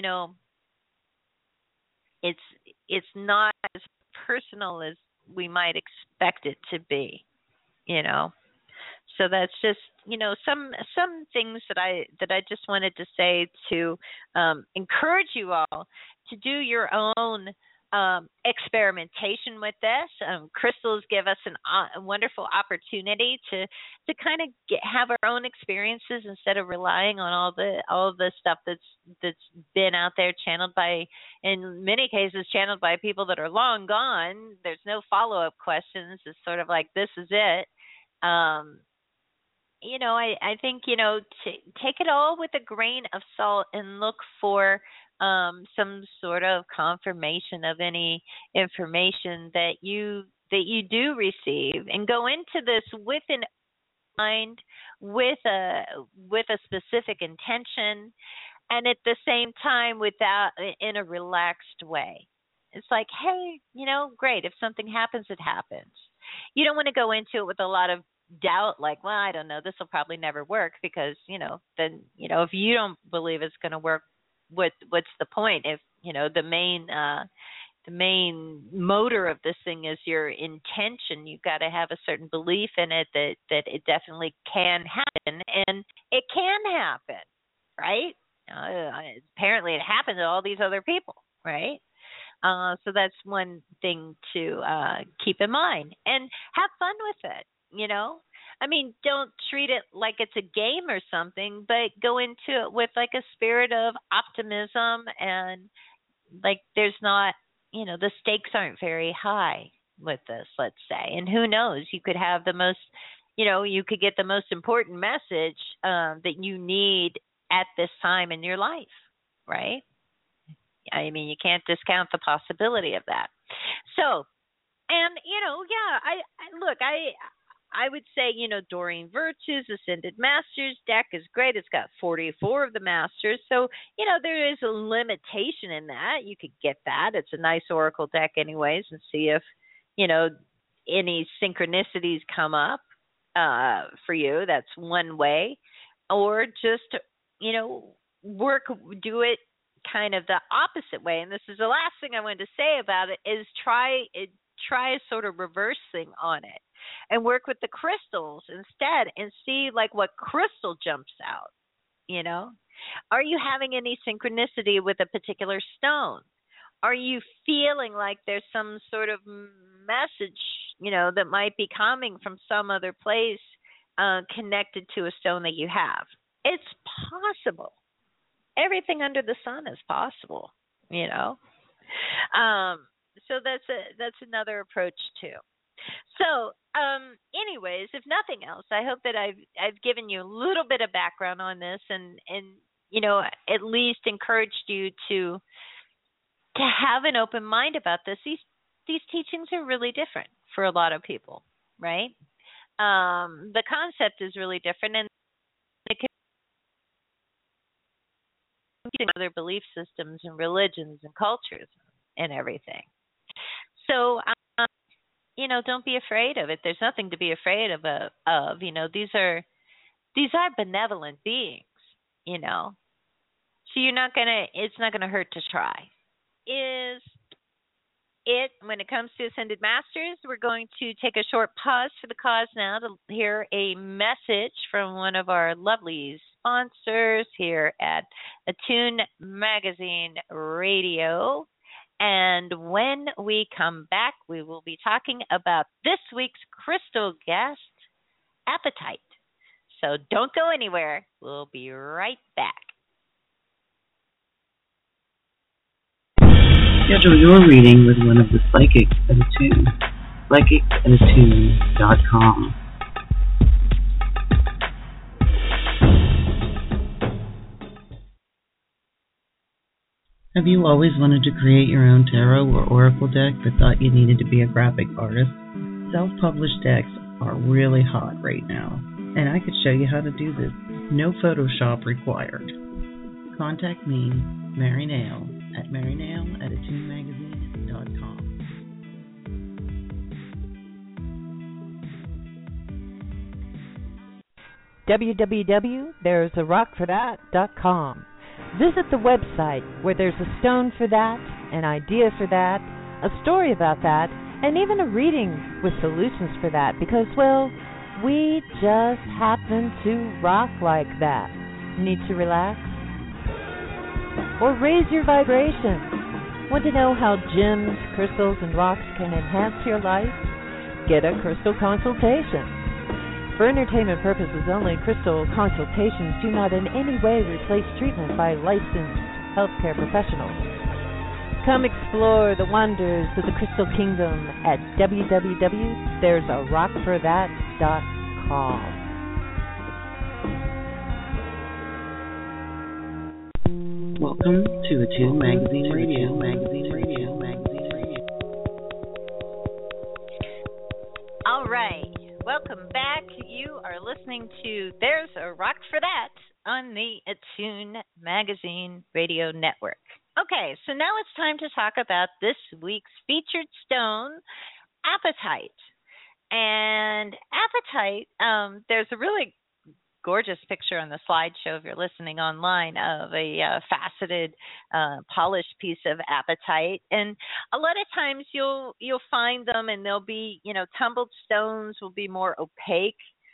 it's not as personal as we might expect it to be. So that's just some things that I just wanted to say to encourage you all to do your own experimentation with this. Crystals give us a wonderful opportunity to kind of have our own experiences instead of relying on all the stuff that's been out there channeled by, in many cases, channeled by people that are long gone. There's no follow-up questions. It's sort of like, this is it. I think, take it all with a grain of salt and look for some sort of confirmation of any information that you do receive, and go into this with an mind, with a specific intention, and at the same time in a relaxed way. It's like, hey, great. If something happens, it happens. You don't want to go into it with a lot of doubt, like, well, I don't know, this will probably never work, because then if you don't believe it's going to work, what's the point? If the main motor of this thing is your intention, you've got to have a certain belief in it that it definitely can happen, and it can happen, right? Apparently it happened to all these other people, right? So that's one thing to keep in mind, and have fun with it. Don't treat it like it's a game or something, but go into it with like a spirit of optimism, and like there's not, the stakes aren't very high with this, let's say. And who knows, you could have the most, you could get the most important message that you need at this time in your life, right? You can't discount the possibility of that. So, and, I would say, Doreen Virtue's Ascended Masters deck is great. It's got 44 of the Masters. So, there is a limitation in that. You could get that. It's a nice Oracle deck anyways, and see if, any synchronicities come up for you. That's one way. Or just, do it kind of the opposite way. And this is the last thing I wanted to say about it, is try a sort of reverse thing on it, and work with the crystals instead, and see like what crystal jumps out. Are you having any synchronicity with a particular stone? Are you feeling like there's some sort of message, that might be coming from some other place connected to a stone that you have? It's possible. Everything under the sun is possible, So that's another approach too. So, anyways, if nothing else, I hope that I've given you a little bit of background on this, and at least encouraged you to have an open mind about this. These teachings are really different for a lot of people, right? The concept is really different, and it can be other belief systems and religions and cultures and everything. So, don't be afraid of it. There's nothing to be afraid of. These are benevolent beings. So it's not gonna hurt to try. When it comes to Ascended Masters, we're going to take a short pause for the cause now to hear a message from one of our lovely sponsors here at Attune Magazine Radio. And when we come back, we will be talking about this week's crystal guest, Apatite. So don't go anywhere. We'll be right back. Schedule your reading with one of the psychics at Attune. psychics@attune.com. Have you always wanted to create your own tarot or oracle deck but thought you needed to be a graphic artist? Self-published decks are really hot right now, and I could show you how to do this. No Photoshop required. Contact me, Mary Nail, at marynail@attunemagazine.com. www.there'sarockforthat.com. Visit the website where there's a stone for that, an idea for that, a story about that, and even a reading with solutions for that because, well, we just happen to rock like that. Need to relax? Or raise your vibration? Want to know how gems, crystals, and rocks can enhance your life? Get a crystal consultation. For entertainment purposes only, crystal consultations do not in any way replace treatment by licensed healthcare professionals. Come explore the wonders of the Crystal Kingdom at www.there'sarockforthat.com. Welcome to Attune Magazine Radio. All right. Welcome back. You are listening to There's a Rock for That on the Attune Magazine Radio Network. Okay, so now it's time to talk about this week's featured stone, apatite. And apatite, there's a really gorgeous picture on the slideshow if you're listening online of a faceted, polished piece of apatite. And a lot of times you'll find them, and they'll be, tumbled stones will be more opaque.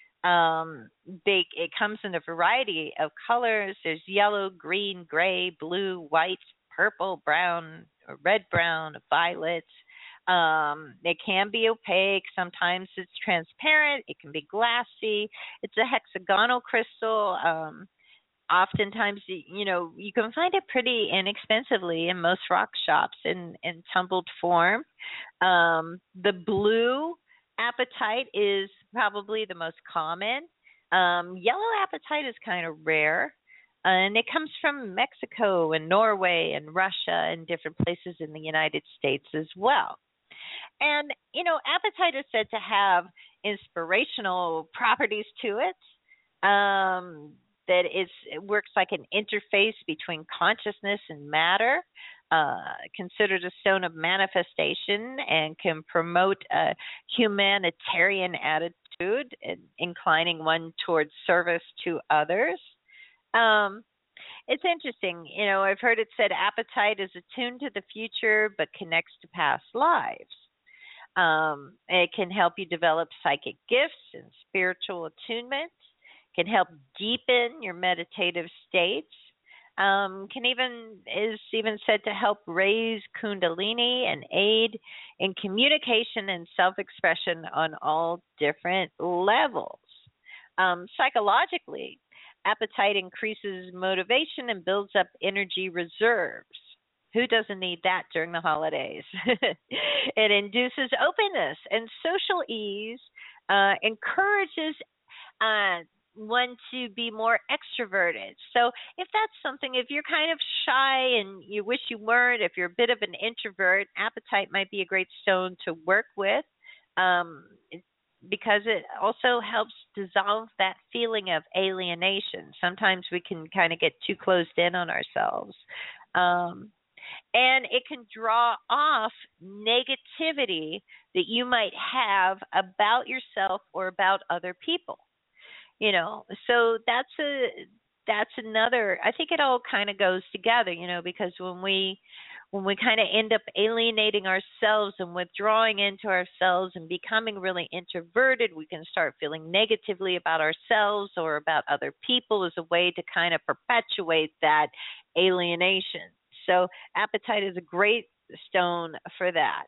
It comes in a variety of colors. There's yellow, green, gray, blue, white, purple, brown, red, brown, violet. It can be opaque. Sometimes it's transparent. It can be glassy. It's a hexagonal crystal. Oftentimes, you can find it pretty inexpensively in most rock shops in tumbled form. The blue apatite is probably the most common. Yellow apatite is kind of rare. And it comes from Mexico and Norway and Russia and different places in the United States as well. And, apatite is said to have inspirational properties to it, that it works like an interface between consciousness and matter, considered a stone of manifestation, and can promote a humanitarian attitude, inclining one towards service to others. It's interesting. I've heard it said apatite is attuned to the future but connects to past lives. It can help you develop psychic gifts and spiritual attunement. Can help deepen your meditative states. Is even said to help raise Kundalini and aid in communication and self-expression on all different levels. Psychologically, apatite increases motivation and builds up energy reserves. Who doesn't need that during the holidays? It induces openness and social ease, encourages one to be more extroverted. So if that's something, if you're kind of shy and you wish you weren't, if you're a bit of an introvert, apatite might be a great stone to work with. Because it also helps dissolve that feeling of alienation. Sometimes we can kind of get too closed in on ourselves. And it can draw off negativity that you might have about yourself or about other people. So that's another, I think it all kind of goes together, because when we kind of end up alienating ourselves and withdrawing into ourselves and becoming really introverted, we can start feeling negatively about ourselves or about other people as a way to kind of perpetuate that alienation. So apatite is a great stone for that.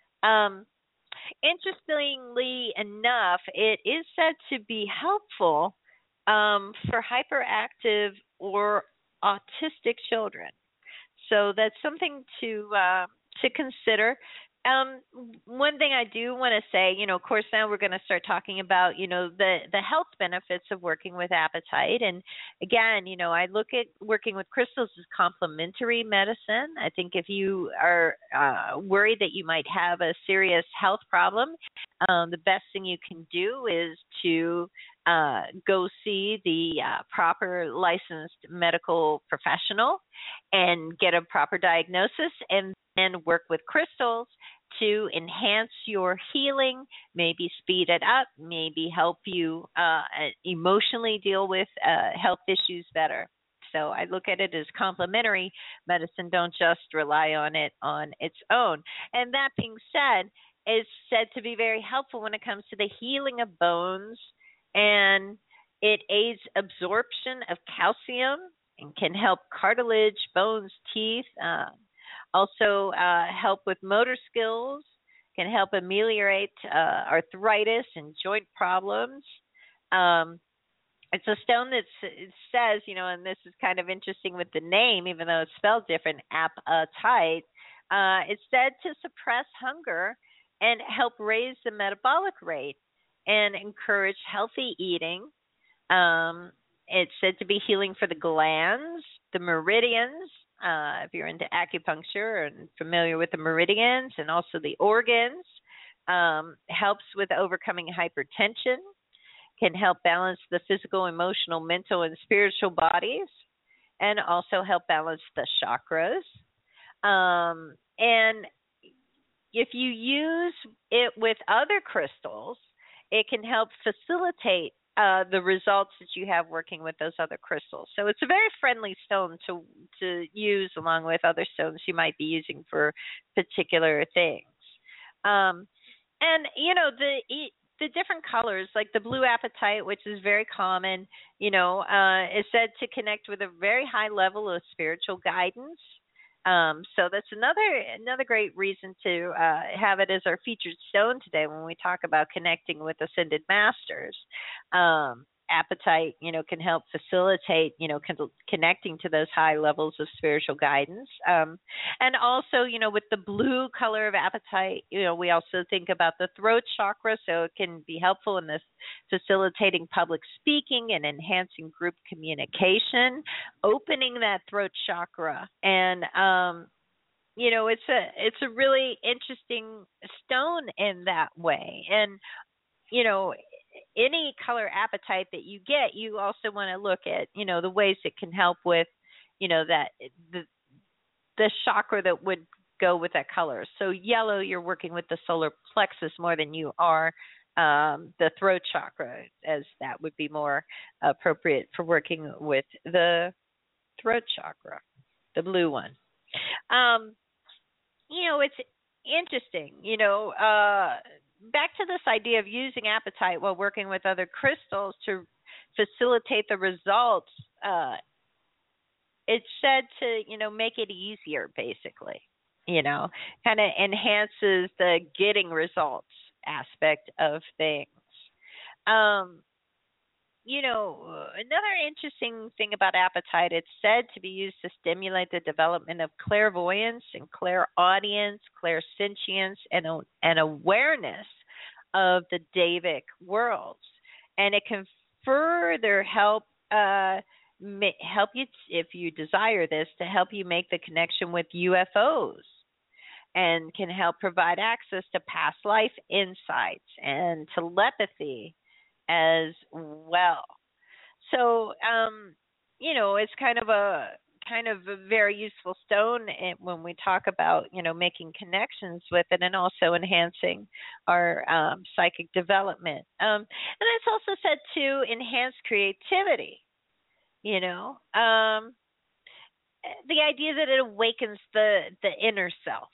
Interestingly enough, it is said to be helpful for hyperactive or autistic children. So that's something to consider. one thing I do want to say, of course, now we're going to start talking about, the health benefits of working with apatite. And again, I look at working with crystals as complementary medicine. I think if you are worried that you might have a serious health problem, the best thing you can do is to go see the proper licensed medical professional and get a proper diagnosis, and then work with crystals to enhance your healing, maybe speed it up, maybe help you emotionally deal with health issues better. So I look at it as complementary medicine. Don't just rely on it on its own. And that being said, it's said to be very helpful when it comes to the healing of bones, and it aids absorption of calcium and can help cartilage, bones, teeth, also help with motor skills, can help ameliorate arthritis and joint problems. It's a stone that it says, and this is kind of interesting with the name, even though it's spelled different, apatite. It's said to suppress hunger and help raise the metabolic rate and encourage healthy eating. It's said to be healing for the glands, the meridians, if you're into acupuncture and familiar with the meridians, and also the organs. Helps with overcoming hypertension, can help balance the physical, emotional, mental, and spiritual bodies, and also help balance the chakras. And if you use it with other crystals, it can help facilitate the results that you have working with those other crystals. So it's a very friendly stone to use along with other stones you might be using for particular things. And the different colors, like the blue apatite, which is very common, is said to connect with a very high level of spiritual guidance. So that's another great reason to have it as our featured stone today when we talk about connecting with ascended masters. Apatite, can help facilitate, connecting to those high levels of spiritual guidance. And also, with the blue color of apatite, we also think about the throat chakra, so it can be helpful in this facilitating public speaking and enhancing group communication, opening that throat chakra. And it's a really interesting stone in that way. And any color apatite that you get, you also want to look at, the ways it can help with, that the chakra that would go with that color. So yellow, you're working with the solar plexus more than you are the throat chakra, as that would be more appropriate for working with the throat chakra, the blue one. It's interesting, back to this idea of using apatite while working with other crystals to facilitate the results. It's said to, make it easier, basically, kind of enhances the getting results aspect of things. Another interesting thing about apatite, it's said to be used to stimulate the development of clairvoyance and clairaudience, clairsentience, and awareness of the Devic worlds. And it can further help you, if you desire this, to help you make the connection with UFOs, and can help provide access to past life insights and telepathy as well. So, it's kind of a very useful stone when we talk about, making connections with it and also enhancing our psychic development. And it's also said to enhance creativity. The idea that it awakens the inner self,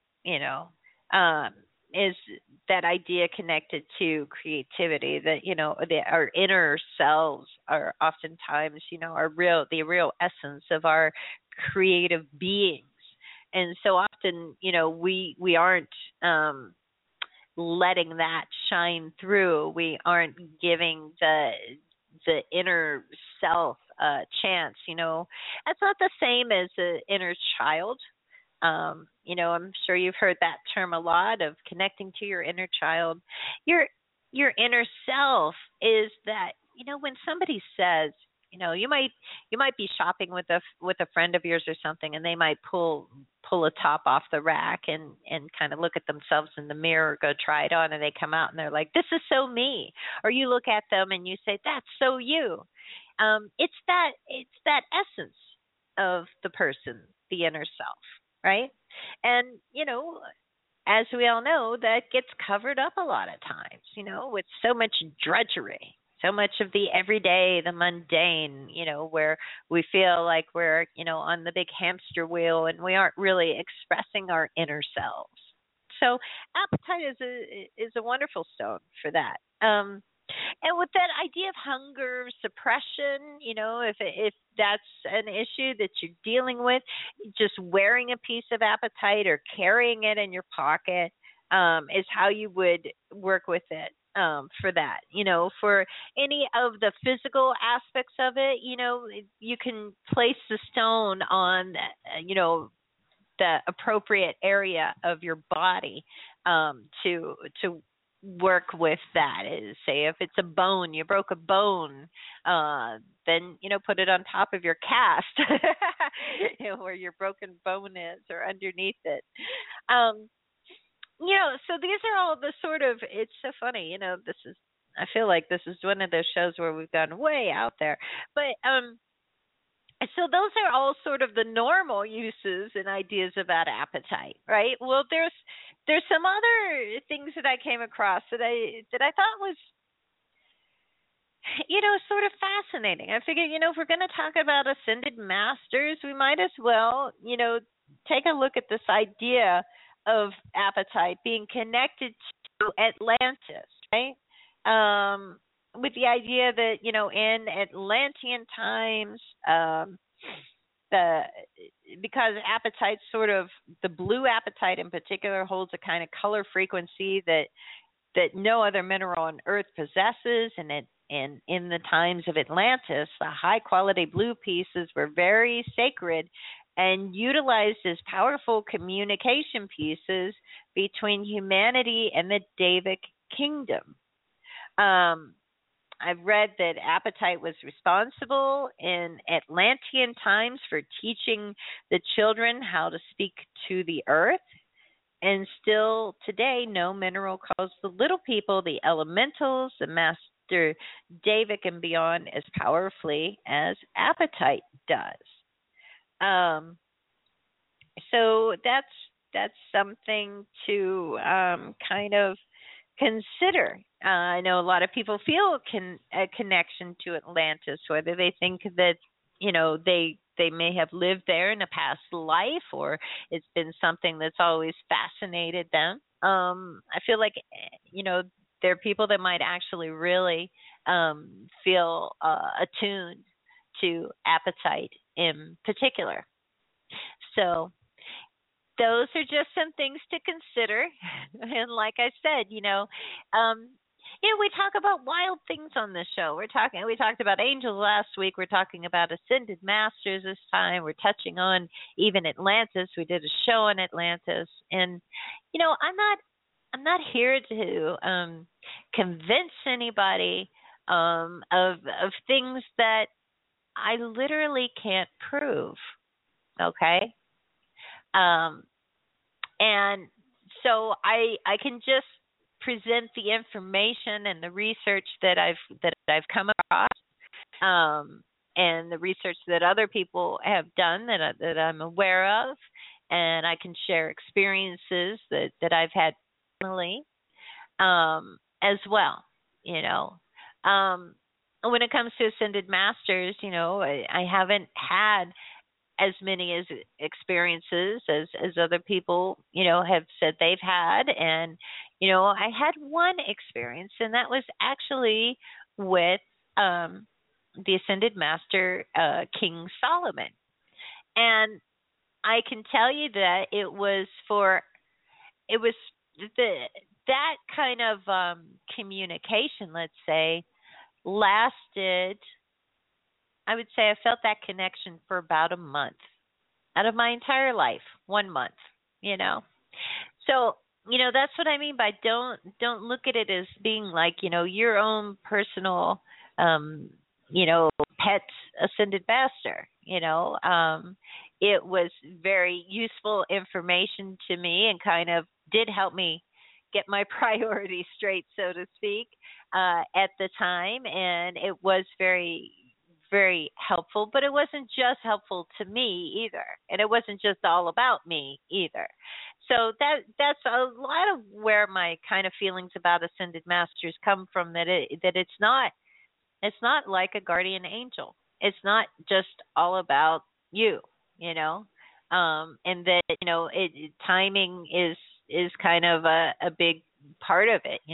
is that idea connected to creativity, that, our inner selves are oftentimes, the real essence of our creative beings. And so often, we aren't letting that shine through. We aren't giving the inner self a chance. That's not the same as the inner child. I'm sure you've heard that term a lot, of connecting to your inner child. Your inner self is that, when somebody says, you might be shopping with a friend of yours or something, and they might pull a top off the rack and kind of look at themselves in the mirror, go try it on, and they come out and they're like, "This is so me." Or you look at them and you say, "That's so you." It's that essence of the person, the inner self, right? And as we all know, that gets covered up a lot of times, with so much drudgery, so much of the everyday, the mundane, where we feel like we're, on the big hamster wheel and we aren't really expressing our inner selves. So apatite is a wonderful stone for that. And with that idea of hunger suppression, if that's an issue that you're dealing with, just wearing a piece of apatite or carrying it in your pocket is how you would work with it. For that, for any of the physical aspects of it, you can place the stone on, the appropriate area of your body to work with that. Say if it's a bone, you broke a bone, then put it on top of your cast, where your broken bone is, or underneath it. So these are all the sort of, it's so funny, I feel like this is one of those shows where we've gone way out there. But so those are all sort of the normal uses and ideas about apatite, right? Well, there's some other things that I came across that I thought was, sort of fascinating. I figured, if we're going to talk about ascended masters, we might as well, take a look at this idea of apatite being connected to Atlantis, right? With the idea that, in Atlantean times, because apatite, sort of the blue apatite in particular, holds a kind of color frequency that no other mineral on Earth possesses, and in the times of Atlantis, the high quality blue pieces were very sacred and utilized as powerful communication pieces between humanity and the Daevic kingdom. I've read that apatite was responsible in Atlantean times for teaching the children how to speak to the earth, and still today no mineral calls the little people, the elementals, the master Daevic and beyond, as powerfully as apatite does. So that's something to kind of consider. I know a lot of people feel a connection to Atlantis, whether they think that they may have lived there in a past life, or it's been something that's always fascinated them. I feel like there are people that might actually really feel attuned to apatite in particular. So those are just some things to consider. And like I said, we talk about wild things on this show. We talked about angels last week. We're talking about ascended masters this time. We're touching on even Atlantis. We did a show on Atlantis. And I'm not here to convince anybody of things that I literally can't prove. Okay? And so I can just present the information and the research that I've come across, and the research that other people have done that I'm aware of, and I can share experiences that I've had personally, as well. When it comes to ascended masters, I haven't had as many experiences as other people, have said they've had. And, I had one experience, and that was actually with the Ascended Master, King Solomon. And I can tell you that that kind of communication, let's say, lasted, I would say I felt that connection for about a month out of my entire life. 1 month, you know. So, that's what I mean by don't look at it as being like, your own personal pet's ascended master, it was very useful information to me and kind of did help me get my priorities straight, so to speak, at the time. And it was very, very helpful, but it wasn't just helpful to me either. And it wasn't just all about me either. So that's a lot of where my kind of feelings about ascended masters come from, that it's not like a guardian angel. It's not just all about you, and that, timing is kind of a big part of it,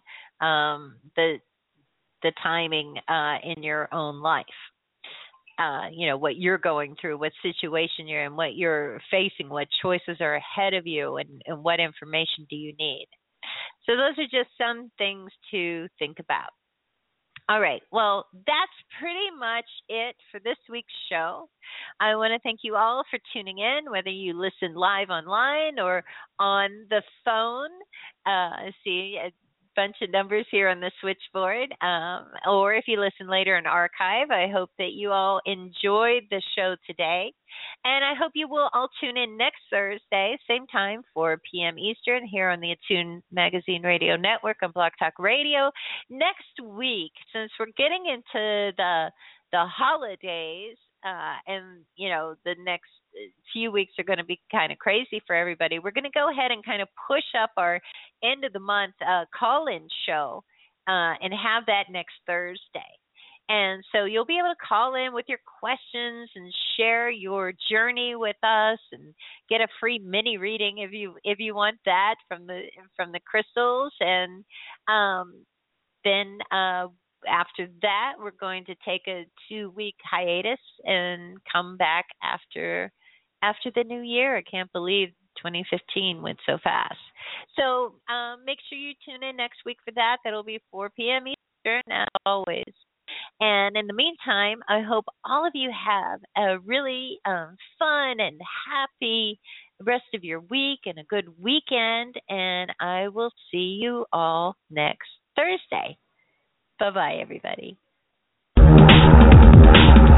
the timing in your own life. What you're going through, what situation you're in, what you're facing, what choices are ahead of you, and what information do you need. So those are just some things to think about. All right. Well, that's pretty much it for this week's show. I want to thank you all for tuning in, whether you listen live online or on the phone. I see a bunch of numbers here on the switchboard, or if you listen later in archive. I hope that you all enjoyed the show today, and I hope you will all tune in next Thursday, same time, 4 p.m. Eastern, here on the Attune Magazine Radio Network on Blog Talk Radio. Next week, since we're getting into the holidays, and the next few weeks are going to be kind of crazy for everybody, we're going to go ahead and kind of push up our end of the month call-in show and have that next Thursday. And so you'll be able to call in with your questions and share your journey with us and get a free mini reading if you want that from the crystals. And then after that, we're going to take a 2-week hiatus and come back after the new year. I can't believe 2015 went so fast. So make sure you tune in next week for that. That'll be 4 p.m. Eastern, as always. And in the meantime, I hope all of you have a really fun and happy rest of your week and a good weekend. And I will see you all next Thursday. Bye-bye, everybody.